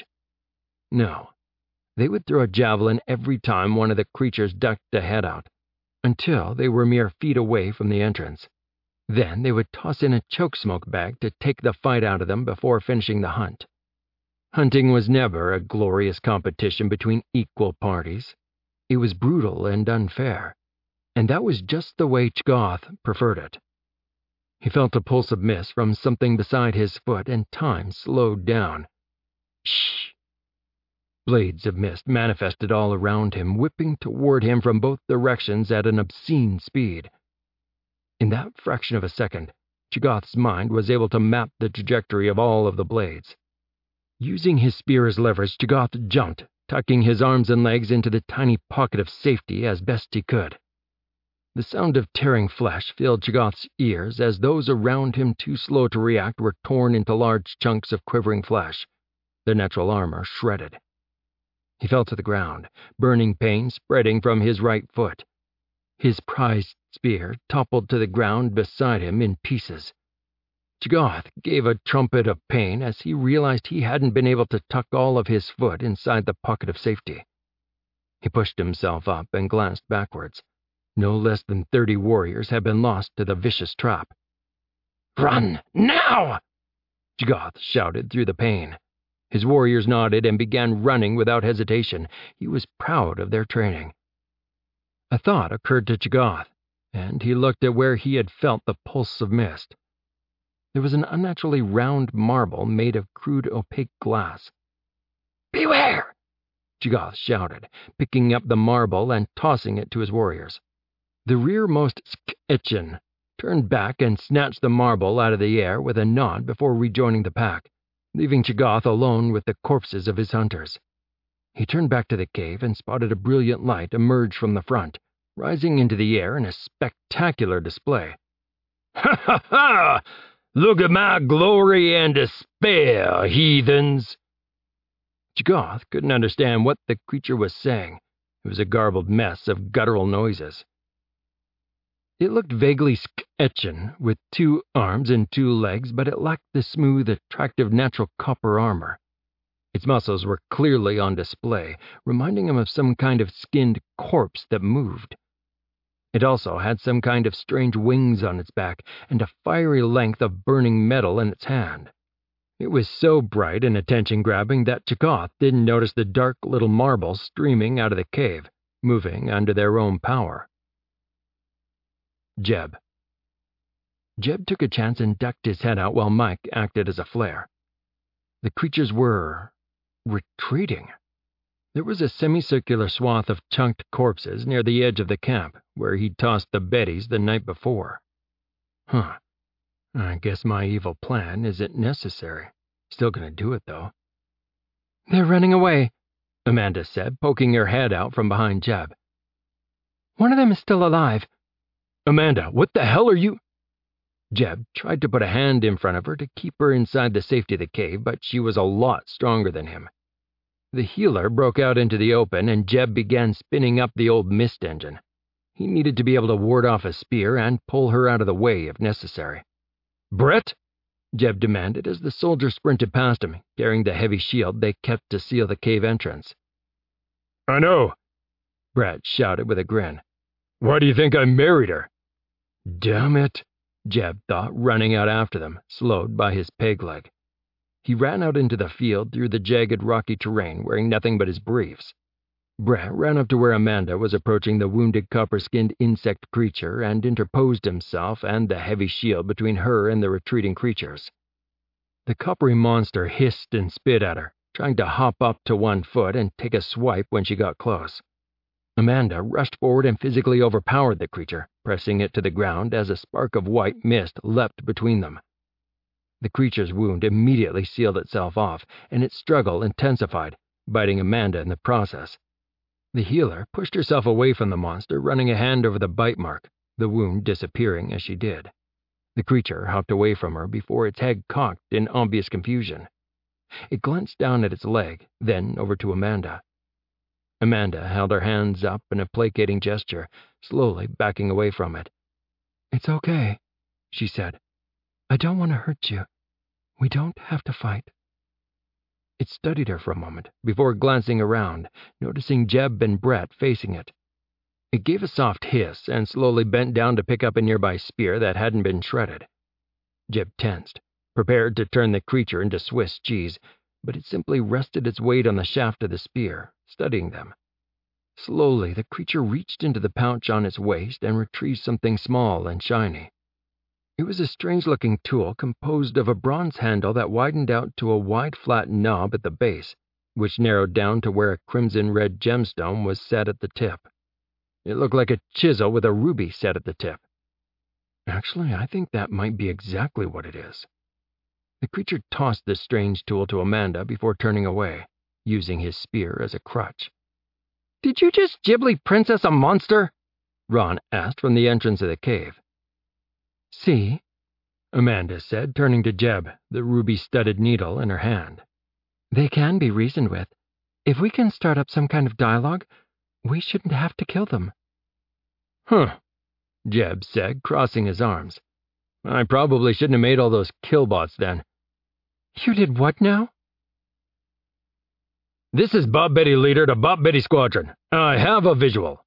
No, they would throw a javelin every time one of the creatures ducked a head out, until they were mere feet away from the entrance. Then they would toss in a choke smoke bag to take the fight out of them before finishing the hunt. Hunting was never a glorious competition between equal parties. It was brutal and unfair, and that was just the way J'Goth preferred it. He felt a pulse of mist from something beside his foot, and time slowed down. Shh! Blades of mist manifested all around him, whipping toward him from both directions at an obscene speed. In that fraction of a second, J'Goth's mind was able to map the trajectory of all of the blades. Using his spear as leverage, J'Goth jumped, tucking his arms and legs into the tiny pocket of safety as best he could. The sound of tearing flesh filled J'Goth's ears as those around him too slow to react were torn into large chunks of quivering flesh, their natural armor shredded. He fell to the ground, burning pain spreading from his right foot. His prized spear toppled to the ground beside him in pieces. J'Goth gave a trumpet of pain as he realized he hadn't been able to tuck all of his foot inside the pocket of safety. He pushed himself up and glanced backwards. No less than thirty warriors had been lost to the vicious trap. "Run, now!" J'Goth shouted through the pain. His warriors nodded and began running without hesitation. He was proud of their training. A thought occurred to J'Goth, and he looked at where he had felt the pulse of mist. There was an unnaturally round marble made of crude opaque glass. "Beware!" J'Goth shouted, picking up the marble and tossing it to his warriors. The rearmost Sk'Etchin turned back and snatched the marble out of the air with a nod before rejoining the pack, leaving J'Goth alone with the corpses of his hunters. He turned back to the cave and spotted a brilliant light emerge from the front, rising into the air in a spectacular display. "Ha ha ha! Look at my glory and despair, heathens!" J'Goth couldn't understand what the creature was saying. It was a garbled mess of guttural noises. It looked vaguely Sk'Etchin, with two arms and two legs, but it lacked the smooth, attractive natural copper armor. Its muscles were clearly on display, reminding him of some kind of skinned corpse that moved. It also had some kind of strange wings on its back and a fiery length of burning metal in its hand. It was so bright and attention-grabbing that J'Goth didn't notice the dark little marbles streaming out of the cave, moving under their own power. Jeb. Jeb took a chance and ducked his head out while Mike acted as a flare. The creatures were retreating. There was a semicircular swath of chunked corpses near the edge of the camp, where he'd tossed the Bettys the night before. Huh. I guess my evil plan isn't necessary. Still gonna do it, though.
"They're running away,"
Amanda said, poking her head out from behind Jeb.
"One of them is still alive."
"Amanda, what the hell are you—" Jeb tried to put a hand in front of her to keep her inside the safety of the cave, but she was a lot stronger than him. The healer broke out into the open, and Jeb began spinning up the old mist engine. He needed to be able to ward off a spear and pull her out of the way if necessary. "Brett?" Jeb demanded as the soldier sprinted past him, carrying the heavy shield they kept to seal the cave entrance. "I know," Brett shouted with a grin. "Why do you think I married her?" "Damn it," Jeb thought, running out after them, slowed by his peg leg. He ran out into the field through the jagged rocky terrain, wearing nothing but his briefs. Brett ran up to where Amanda was approaching the wounded copper-skinned insect creature and interposed himself and the heavy shield between her and the retreating creatures. The coppery monster hissed and spit at her, trying to hop up to one foot and take a swipe when she got close. Amanda rushed forward and physically overpowered the creature, pressing it to the ground as a spark of white mist leapt between them. The creature's wound immediately sealed itself off, and its struggle intensified, biting Amanda in the process. The healer pushed herself away from the monster, running a hand over the bite mark, the wound disappearing as she did. The creature hopped away from her before its head cocked in obvious confusion. It glanced down at its leg, then over to Amanda. Amanda held her hands up in a placating gesture, slowly backing away from it. "It's okay," she said. "I don't want to hurt you. We don't have to fight." It studied her for a moment before glancing around, noticing Jeb and Brett facing it. It gave a soft hiss and slowly bent down to pick up a nearby spear that hadn't been shredded. Jeb tensed, prepared to turn the creature into Swiss cheese, but it simply rested its weight on the shaft of the spear, studying them. Slowly, the creature reached into the pouch on its waist and retrieved something small and shiny. It was a strange-looking tool composed of a bronze handle that widened out to a wide flat knob at the base, which narrowed down to where a crimson-red gemstone was set at the tip. It looked like a chisel with a ruby set at the tip. Actually, I think that might be exactly what it is. The creature tossed this strange tool to Amanda before turning away, using his spear as a crutch. "Did you just Ghibli princess a monster?" Ron asked from the entrance of the cave. "See?" Amanda said, turning to Jeb, the ruby-studded needle in her hand. "They can be reasoned with. If we can start up some kind of dialogue, we shouldn't have to kill them." "Huh," Jeb said, crossing his arms. "I probably shouldn't have made all those killbots then." "You did what now?" "This is Bob Betty Leader to Bob Betty Squadron. I have a visual."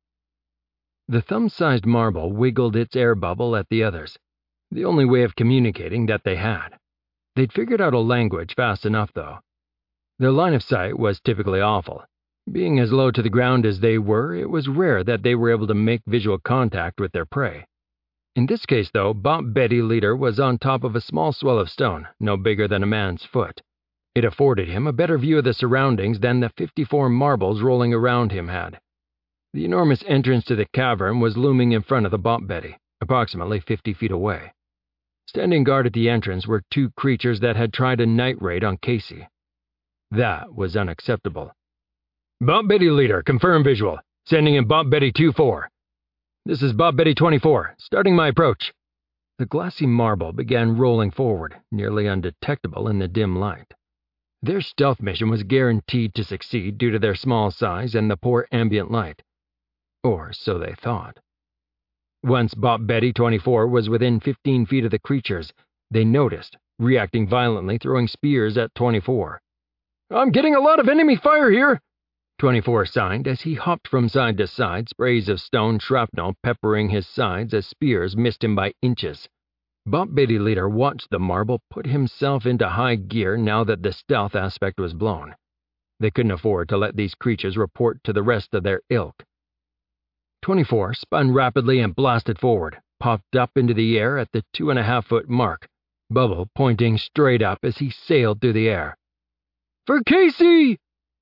The thumb-sized marble wiggled its air bubble at the others, the only way of communicating that they had. They'd figured out a language fast enough, though. Their line of sight was typically awful. Being as low to the ground as they were, it was rare that they were able to make visual contact with their prey. In this case, though, Bob Betty Leader was on top of a small swell of stone, no bigger than a man's foot. It afforded him a better view of the surroundings than the fifty-four marbles rolling around him had. The enormous entrance to the cavern was looming in front of the Bob Betty, approximately fifty feet away. Standing guard at the entrance were two creatures that had tried a night raid on Casey. That was unacceptable. "Bob Betty Leader, confirm visual. Sending in Bob Betty two four. This is Bob Betty twenty-four, starting my approach." The glassy marble began rolling forward, nearly undetectable in the dim light. Their stealth mission was guaranteed to succeed due to their small size and the poor ambient light. Or so they thought. Once Bob Betty twenty-four was within fifteen feet of the creatures, they noticed, reacting violently, throwing spears at twenty-four. "I'm getting a lot of enemy fire here," twenty-four signed as he hopped from side to side, sprays of stone shrapnel peppering his sides as spears missed him by inches. Bob Betty Leader watched the marble put himself into high gear now that the stealth aspect was blown. They couldn't afford to let these creatures report to the rest of their ilk. twenty-four spun rapidly and blasted forward, popped up into the air at the two-and-a-half-foot mark, Bubble pointing straight up as he sailed through the air. "For Casey!"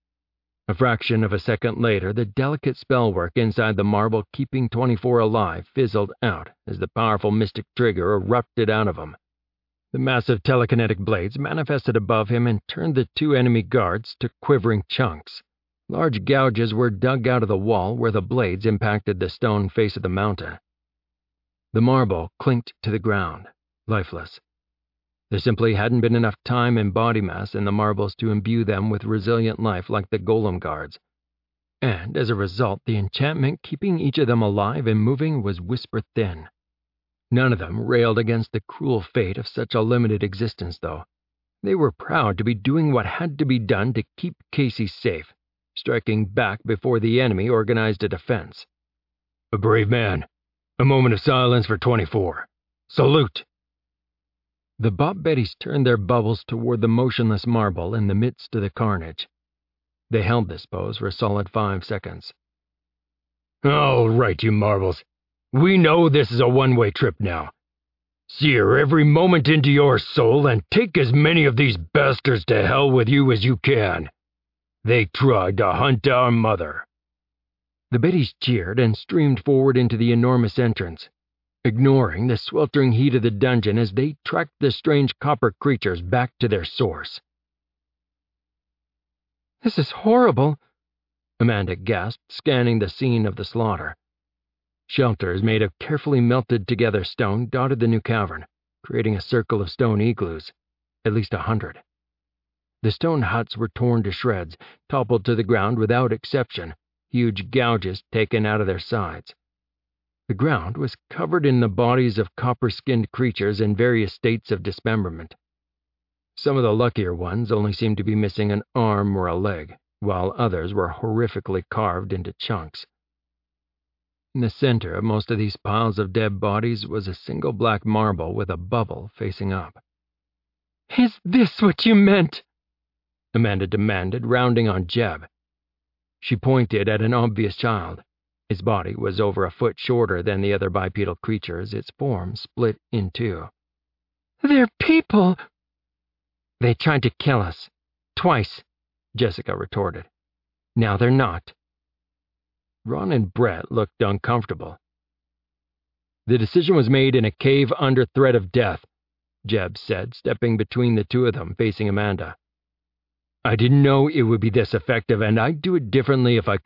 A fraction of a second later, the delicate spellwork inside the marble keeping twenty-four alive fizzled out as the powerful mystic trigger erupted out of him. The massive telekinetic blades manifested above him and turned the two enemy guards to quivering chunks. Large gouges were dug out of the wall where the blades impacted the stone face of the mountain. The marble clinked to the ground, lifeless. There simply hadn't been enough time and body mass in the marbles to imbue them with resilient life like the golem guards. And as a result, the enchantment keeping each of them alive and moving was whisper-thin. None of them railed against the cruel fate of such a limited existence, though. They were proud to be doing what had to be done to keep Casey safe, striking back before the enemy organized a defense. A brave man. A moment of silence for twenty-four. Salute! The Bob Bettys turned their bubbles toward the motionless marble in the midst of the carnage. They held this pose for a solid five seconds. All right, you marbles. We know this is a one-way trip now. Sear every moment into your soul and take as many of these bastards to hell with you as you can. They tried to hunt our mother. The Bettys cheered and streamed forward into the enormous entrance, ignoring the sweltering heat of the dungeon as they tracked the strange copper creatures back to their source.
This is horrible,
Amanda gasped, scanning the scene of the slaughter. Shelters made of carefully melted-together stone dotted the new cavern, creating a circle of stone igloos, at least a hundred. The stone huts were torn to shreds, toppled to the ground without exception, huge gouges taken out of their sides. The ground was covered in the bodies of copper-skinned creatures in various states of dismemberment. Some of the luckier ones only seemed to be missing an arm or a leg, while others were horrifically carved into chunks. In the center of most of these piles of dead bodies was a single black marble with a bubble facing up.
Is this what you meant?
Amanda demanded, rounding on Jeb. She pointed at an obvious child. His body was over a foot shorter than the other bipedal creatures, its form split in two.
They're people!
They tried to kill us. Twice, Jessica retorted. Now they're not. Ron and Brett looked uncomfortable. The decision was made in a cave under threat of death, Jeb said, stepping between the two of them, facing Amanda. I didn't know it would be this effective, and I'd do it differently if I